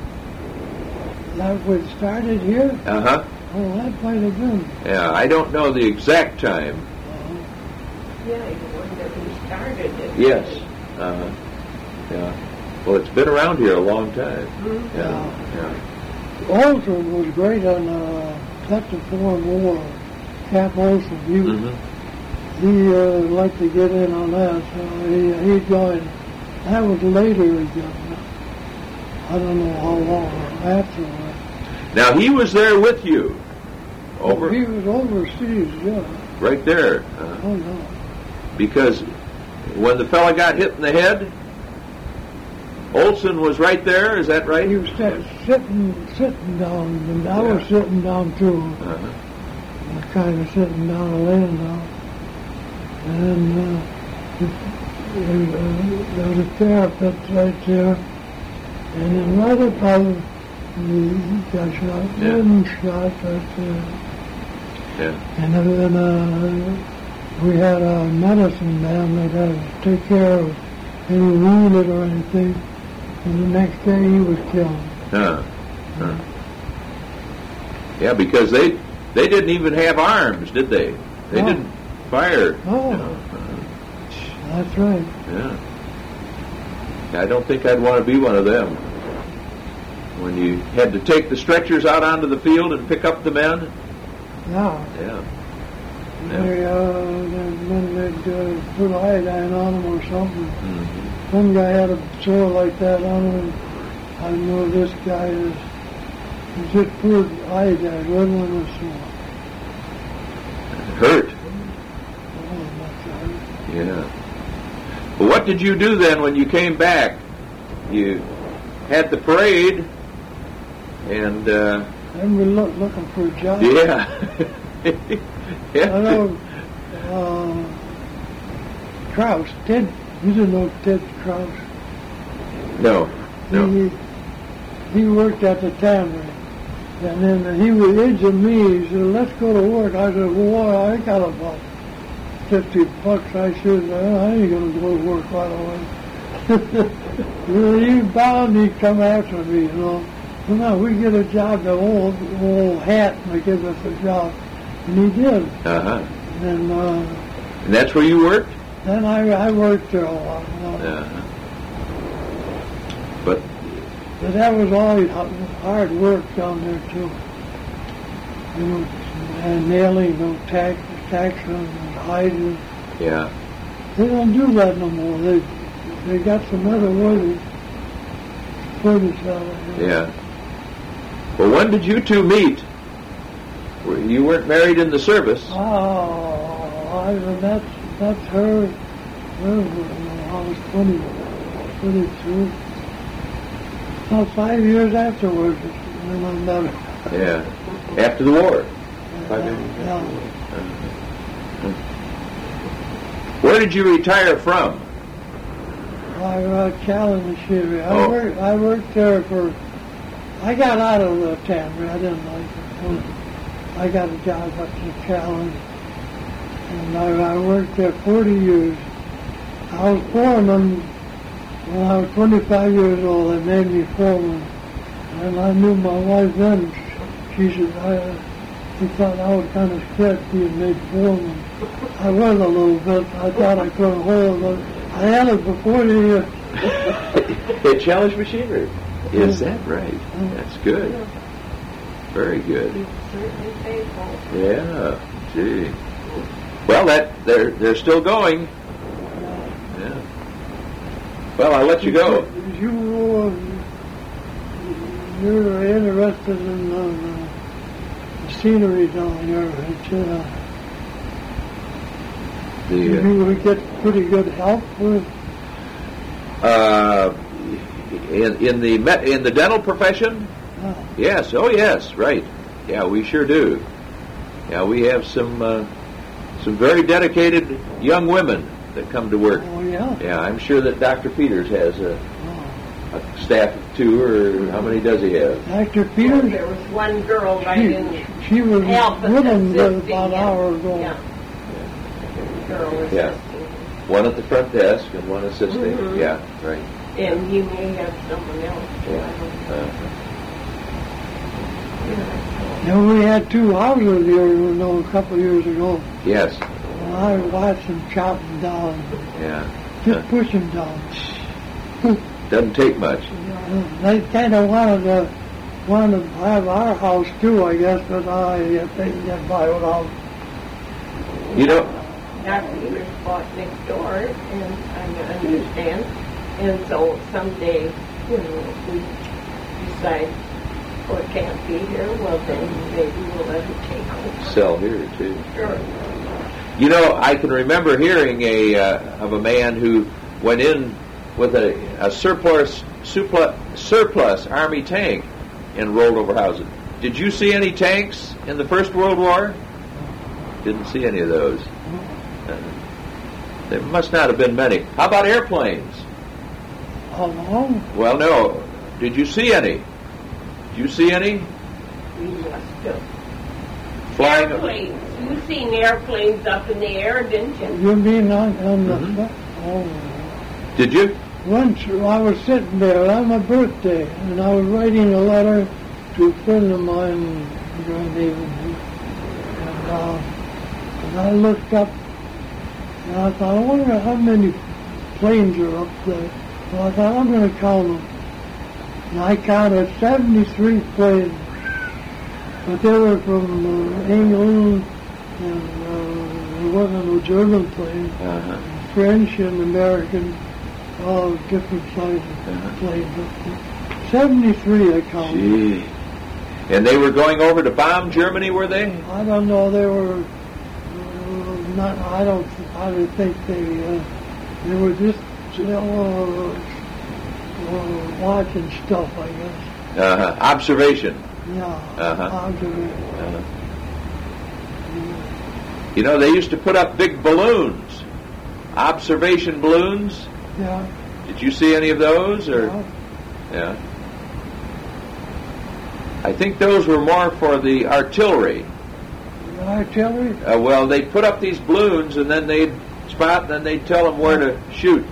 That was started here? Uh-huh. Oh, that might have been. Yeah, I don't know the exact time. Uh, Yeah, the one that we started it. Yes. Uh-huh. Yeah. Well, it's been around here a long time. Mhm. Yeah. Yeah. Olson was great on uh, Texas Foreign War. Cap Olson, he, Mhm. he uh, liked to get in on that, so he, he joined. That was later he got, I don't know how long afterward. Now, he was there with you. Over, He was overseas, yeah. right there. Uh, Oh, no. because when the fella got hit in the head, Olson was right there, is that right? He was sit- sitting, sitting down, and I was Yeah. sitting down too. Uh-huh. Kind of sitting down and laying down. And uh, it, uh, there was a parapet right there. And then right above, he got shot, Yeah. one shot right there. Yeah. And then uh, we had a medicine man that had to take care of any wounded or anything. And the next day he was killed. Huh. Huh. Yeah, because they they didn't even have arms, did they? They No. didn't fire. Oh. You know. That's right. Yeah. I don't think I'd want to be one of them. When you had to take the stretchers out onto the field and pick up the men. Yeah. Yeah. They, uh, then they'd uh, put iodine on them or something. Mm-hmm. One guy had a sore like that on him. I know this guy is, he just put iodine right on the sore. It hurt. Oh, that's right. Yeah. Well, what did you do then when you came back? You had the parade, and uh, Then we look, looking for a job. yeah. I know uh, Kraus, Ted, you didn't know Ted Kraus? No. No. He, he worked at the tannery. And then he was edging me. He said, let's go to work. I said, well, I got about fifty bucks. I said, I ain't going to go to work right away. You know, he bound he'd come after me, you know. Well, no, we get a job, the old, old hat, and they give us a job. And he did. Uh-huh. And uh, And that's where you worked? then I, I worked there a while. You know. Uh-huh. But, But that was always hard work down there too. You know, and nailing, no tax, taxing, and hiding. yeah. They don't do that no more. They they got some other way to put it out of here. Yeah. Well, when did you two meet? Were- You weren't married in the service. Oh, I, that's that's her. her when I was twenty, twenty-two. About five years afterwards, when I met her. Yeah. After the war. Five years. Yeah. Where did you retire from? I uh, challenge machinery. I Oh. worked. I worked there for. I got out of the tannery. I didn't like it. So I got a job up to Challenge, and I, I worked there forty years. I was foreman when I was twenty-five years old. They made me foreman, and I knew my wife then. She said, I, she thought I was kind of scared being made foreman. I was a little bit. I thought I couldn't hold it. I had it for forty years. At Challenge Machinery. Is that right? That's good. Very good. He's certainly faithful. Yeah. Gee. Well, that they're they're still going. Yeah. Well, I'll let you go. You, uh, you're interested in uh, the scenery down here, it's, uh, The, you would get pretty good help with. uh, in, in the met, in the dental profession? Uh, Yes. Oh, yes. Right. Yeah, we sure do. Yeah, we have some uh, some very dedicated young women that come to work. oh yeah. Yeah, I'm sure that Doctor Peters has a, Oh. a staff of two, or how many does he have? Doctor Well, Peters, there was one girl right she, in she was help with him assisting about an him. hour ago. Yeah. Girl assisting Yeah. him. One at the front desk and one assisting. Mhm. Yeah, right. And he may have someone else too. I don't know. Uh, And we had two houses here, you know, a couple of years ago. yes. And I watched them chop them down, Yeah. just push them down. Doesn't take much. They kind of wanted to, wanted to have our house too, I guess, but I they can get by without. You know. Doctor Peters bought next door, and I understand. And so someday, you know, if we decide, oh, it can't be here, well then maybe we'll let it take over. Sell here too. Sure. You know, I can remember hearing a uh, of a man who went in with a, a surplus, surplus surplus army tank and rolled over houses. Did you see any tanks in the First World War? Didn't see any of those. Uh, there must not have been many. How about airplanes? How long? Well, no. Did you see any? Did you see any We must have. flying? Airplanes. You've seen airplanes up in the air, didn't you? You mean on, on the? Mhm. Oh. Did you? Once I was sitting there on my birthday, and I was writing a letter to a friend of mine, Grand Haven, and, uh, and I looked up, and I thought, I wonder how many planes are up there. So I thought, I'm going to count them. And I counted seventy-three planes, but they were from uh, England, and uh, there wasn't no German plane, Uh-huh. French and American. All different sizes Uh-huh. of planes. seventy-three I counted. Gee. And they were going over to bomb Germany, were they? I don't know, they were uh, not, I don't, I don't think they, uh, they were just, you know, uh, uh, watching stuff, I guess. Uh-huh. Observation. Yeah, Uh-huh. observation. Uh-huh. You know, they used to put up big balloons, observation balloons. Yeah, Did you see any of those? Or yeah. yeah, I think those were more for the artillery. The artillery, Uh, well, they'd put up these balloons, and then they'd spot, and then they'd tell them where to shoot.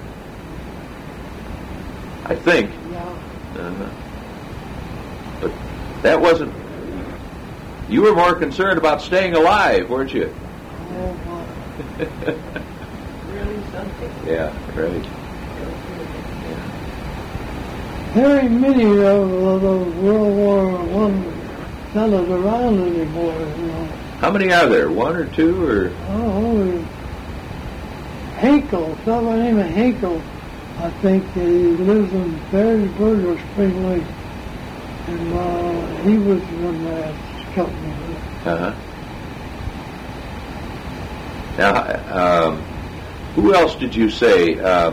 I think. yeah. Uh-huh. But that wasn't. You were more concerned about staying alive, weren't you? Oh, my. Really something. Yeah, right. Very many of of the World War One fellas around anymore, you know. How many are there? One or two, or Oh, Hankel, someone named Hankel, I think he lives in Ferrisburg or Spring Lake. And uh, he was in that company. uh-huh. Now, um, who else did you say? Um,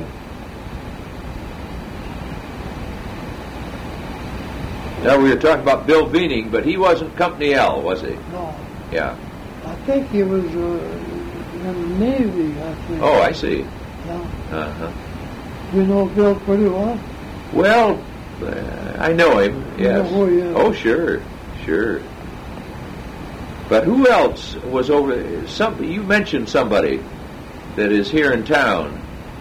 now we were talking about Bill Veening, but he wasn't Company L, was he? No, Yeah. I think he was uh, in the Navy, I think. Oh, I see. Yeah. Uh-huh. You know Bill pretty well? Well, uh, I know him. Yes. Oh, yeah. Oh, sure, sure. But who else was over? Some you mentioned somebody that is here in town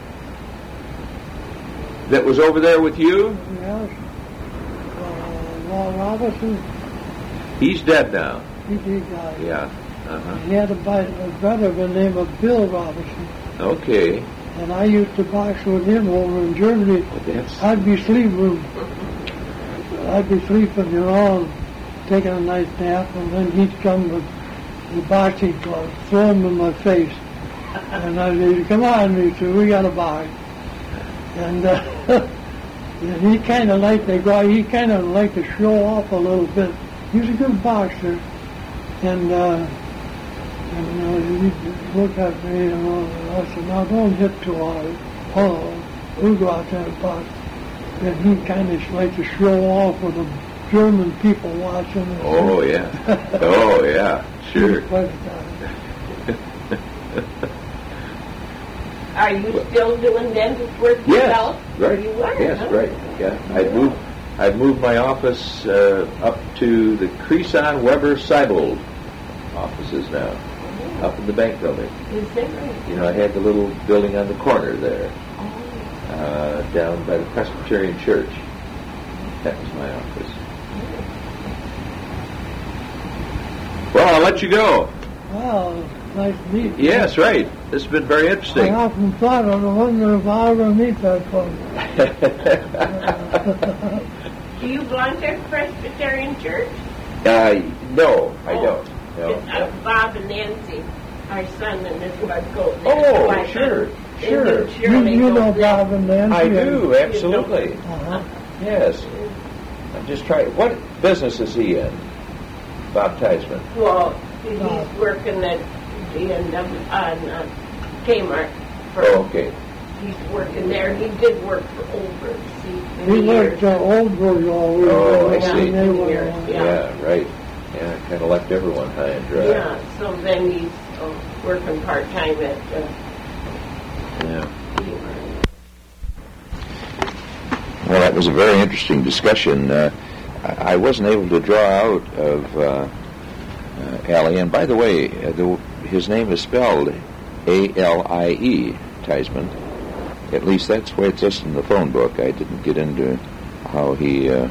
that was over there with you. Yes. Uh, Law Robinson, He's dead now. he, he died. Yeah. Uh-huh. He had a, bi- a brother by the name of Bill Robinson. Okay. And I used to box with him over in Germany. Well, that's I'd be sleeping. I'd be sleeping, you know, taking a nice nap, and then he'd come with the boxing gloves, throw them in my face. And I'd say, come on, he said, we got a box. And uh, And he kind of liked to go. He kind of liked to show off a little bit. He was a good boxer, and uh, and uh, he looked at me and uh, I said, "Now don't hit too hard. Oh, we'll go out there and box." And he kind of liked to show off with the German people watching. Oh yeah. Oh yeah. Sure. Quite a time. Are you still doing dentist work Yes, yourself? right. You are, Yes, huh? right. Yeah, I've moved. I've moved my office uh, up to the Creason Weber Seibold offices now, up in the bank building. Is that right? You know, I had the little building on the corner there, Oh, uh, down by the Presbyterian Church. That was my office. Well, I'll let you go. Well, nice to meet you. Yes, right. This has been very I interesting. often thought, I wonder if I'll ever meet that fellow. do you belong to Presbyterian Church? uh, no, I Oh. don't. No. It's, uh, Bob and Nancy, our son and his wife go there. Oh, My sure, son, they sure. knew You, Shirley you goes know there. Bob and Nancy. I do, absolutely. Uh-huh. Yes. I'm just trying. What business is he in? Bob Theismann. Well, he's Uh, working at the end of on uh, Kmart. For, Oh, okay. He's working there. He did work for Oldberg. See, He many worked years. at Oldberg always. Oh, I when see. they were Years, on. yeah. Yeah, right. Yeah, kind of left everyone high and dry. Yeah, so then he's uh, working part-time at uh, Yeah. Kmart. Well, that was a very interesting discussion. Uh, I I wasn't able to draw out of uh, uh, Allie. And by the way, uh, the, his name is spelled A L I E, Theismann. At least that's the way it's listed in the phone book. I didn't get into how he, uh,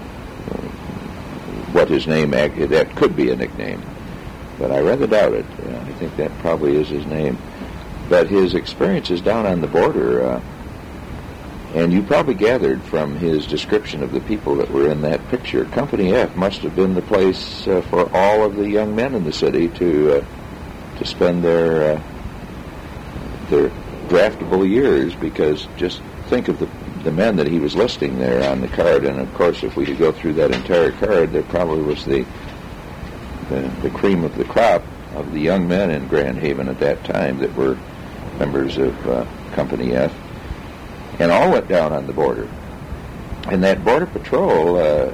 what his name, act- that could be a nickname. But I rather doubt it. Uh, I think that probably is his name. But his experiences down on the border, uh, and you probably gathered from his description of the people that were in that picture, Company F must have been the place uh, for all of the young men in the city to uh, to spend their uh, their draftable years, because just think of the the men that he was listing there on the card. And of course, if we could go through that entire card, there probably was the the, the cream of the crop of the young men in Grand Haven at that time that were members of uh, Company F. And all went down on the border. And that Border Patrol, uh,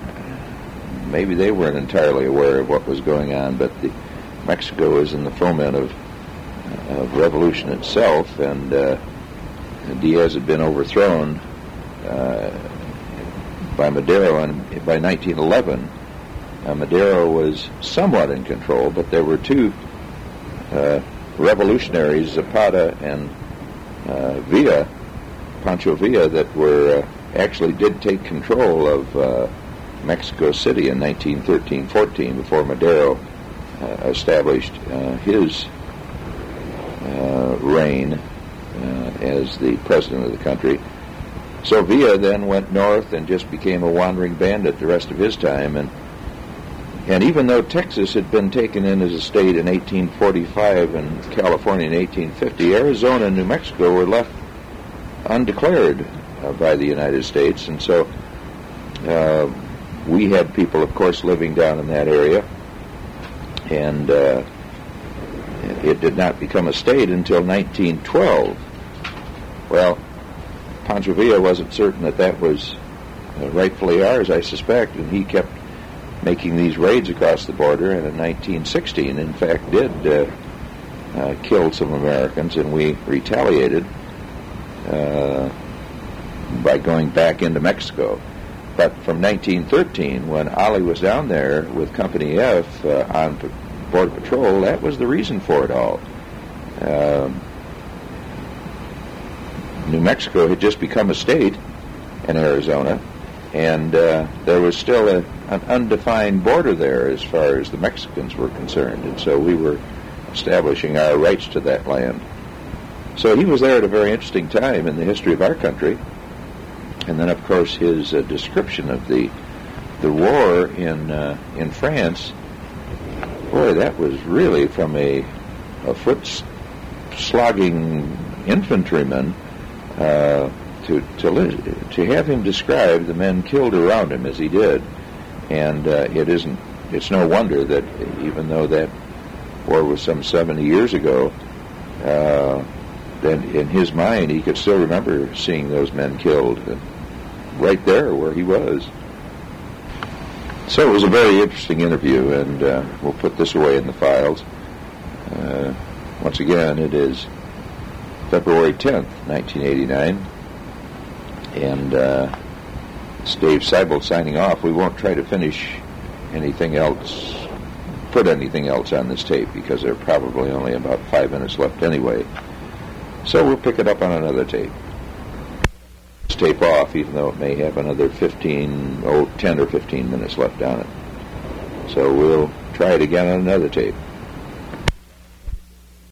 maybe they weren't entirely aware of what was going on, but the, Mexico was in the foment of, of revolution itself, and uh, Diaz had been overthrown uh, by Madero, and by nineteen eleven, uh, Madero was somewhat in control, but there were two uh, revolutionaries, Zapata and uh, Villa, Pancho Villa, that were uh, actually did take control of uh, Mexico City in nineteen thirteen fourteen before Madero uh, established uh, his uh, reign uh, as the president of the country. So Villa then went north and just became a wandering bandit the rest of his time. And and even though Texas had been taken in as a state in eighteen forty-five and California in eighteen fifty, Arizona and New Mexico were left undeclared uh, by the United States. And so uh, we had people, of course, living down in that area, and uh, it did not become a state until nineteen twelve. Well, Pancho Villa wasn't certain that that was uh, rightfully ours, I suspect, and he kept making these raids across the border, and in nineteen sixteen, in fact, did uh, uh, kill some Americans, and we retaliated uh, by going back into Mexico. But from nineteen thirteen, when Ali was down there with Company F uh, on p- Border Patrol, that was the reason for it all. Um, New Mexico had just become a state in Arizona, and uh, there was still a, an undefined border there as far as the Mexicans were concerned, and so we were establishing our rights to that land. So he was there at a very interesting time in the history of our country. And then, of course, his uh, description of the the war in uh, in France, boy, that was really from a, a foot slogging infantryman uh, to to li- to have him describe the men killed around him as he did, and uh, it isn't. It's no wonder that even though that war was some seventy years ago, uh, then in his mind he could still remember seeing those men killed, uh, right there where he was. So it was a very interesting interview, and uh, we'll put this away in the files. Uh, once again, it is February tenth, nineteen eighty-nine, and uh, it's Dave Seibel signing off. We won't try to finish anything else, put anything else on this tape, because there are probably only about five minutes left anyway. So we'll pick it up on another tape. This tape off, even though it may have another fifteen, oh, ten or fifteen minutes left on it. So we'll try it again on another tape.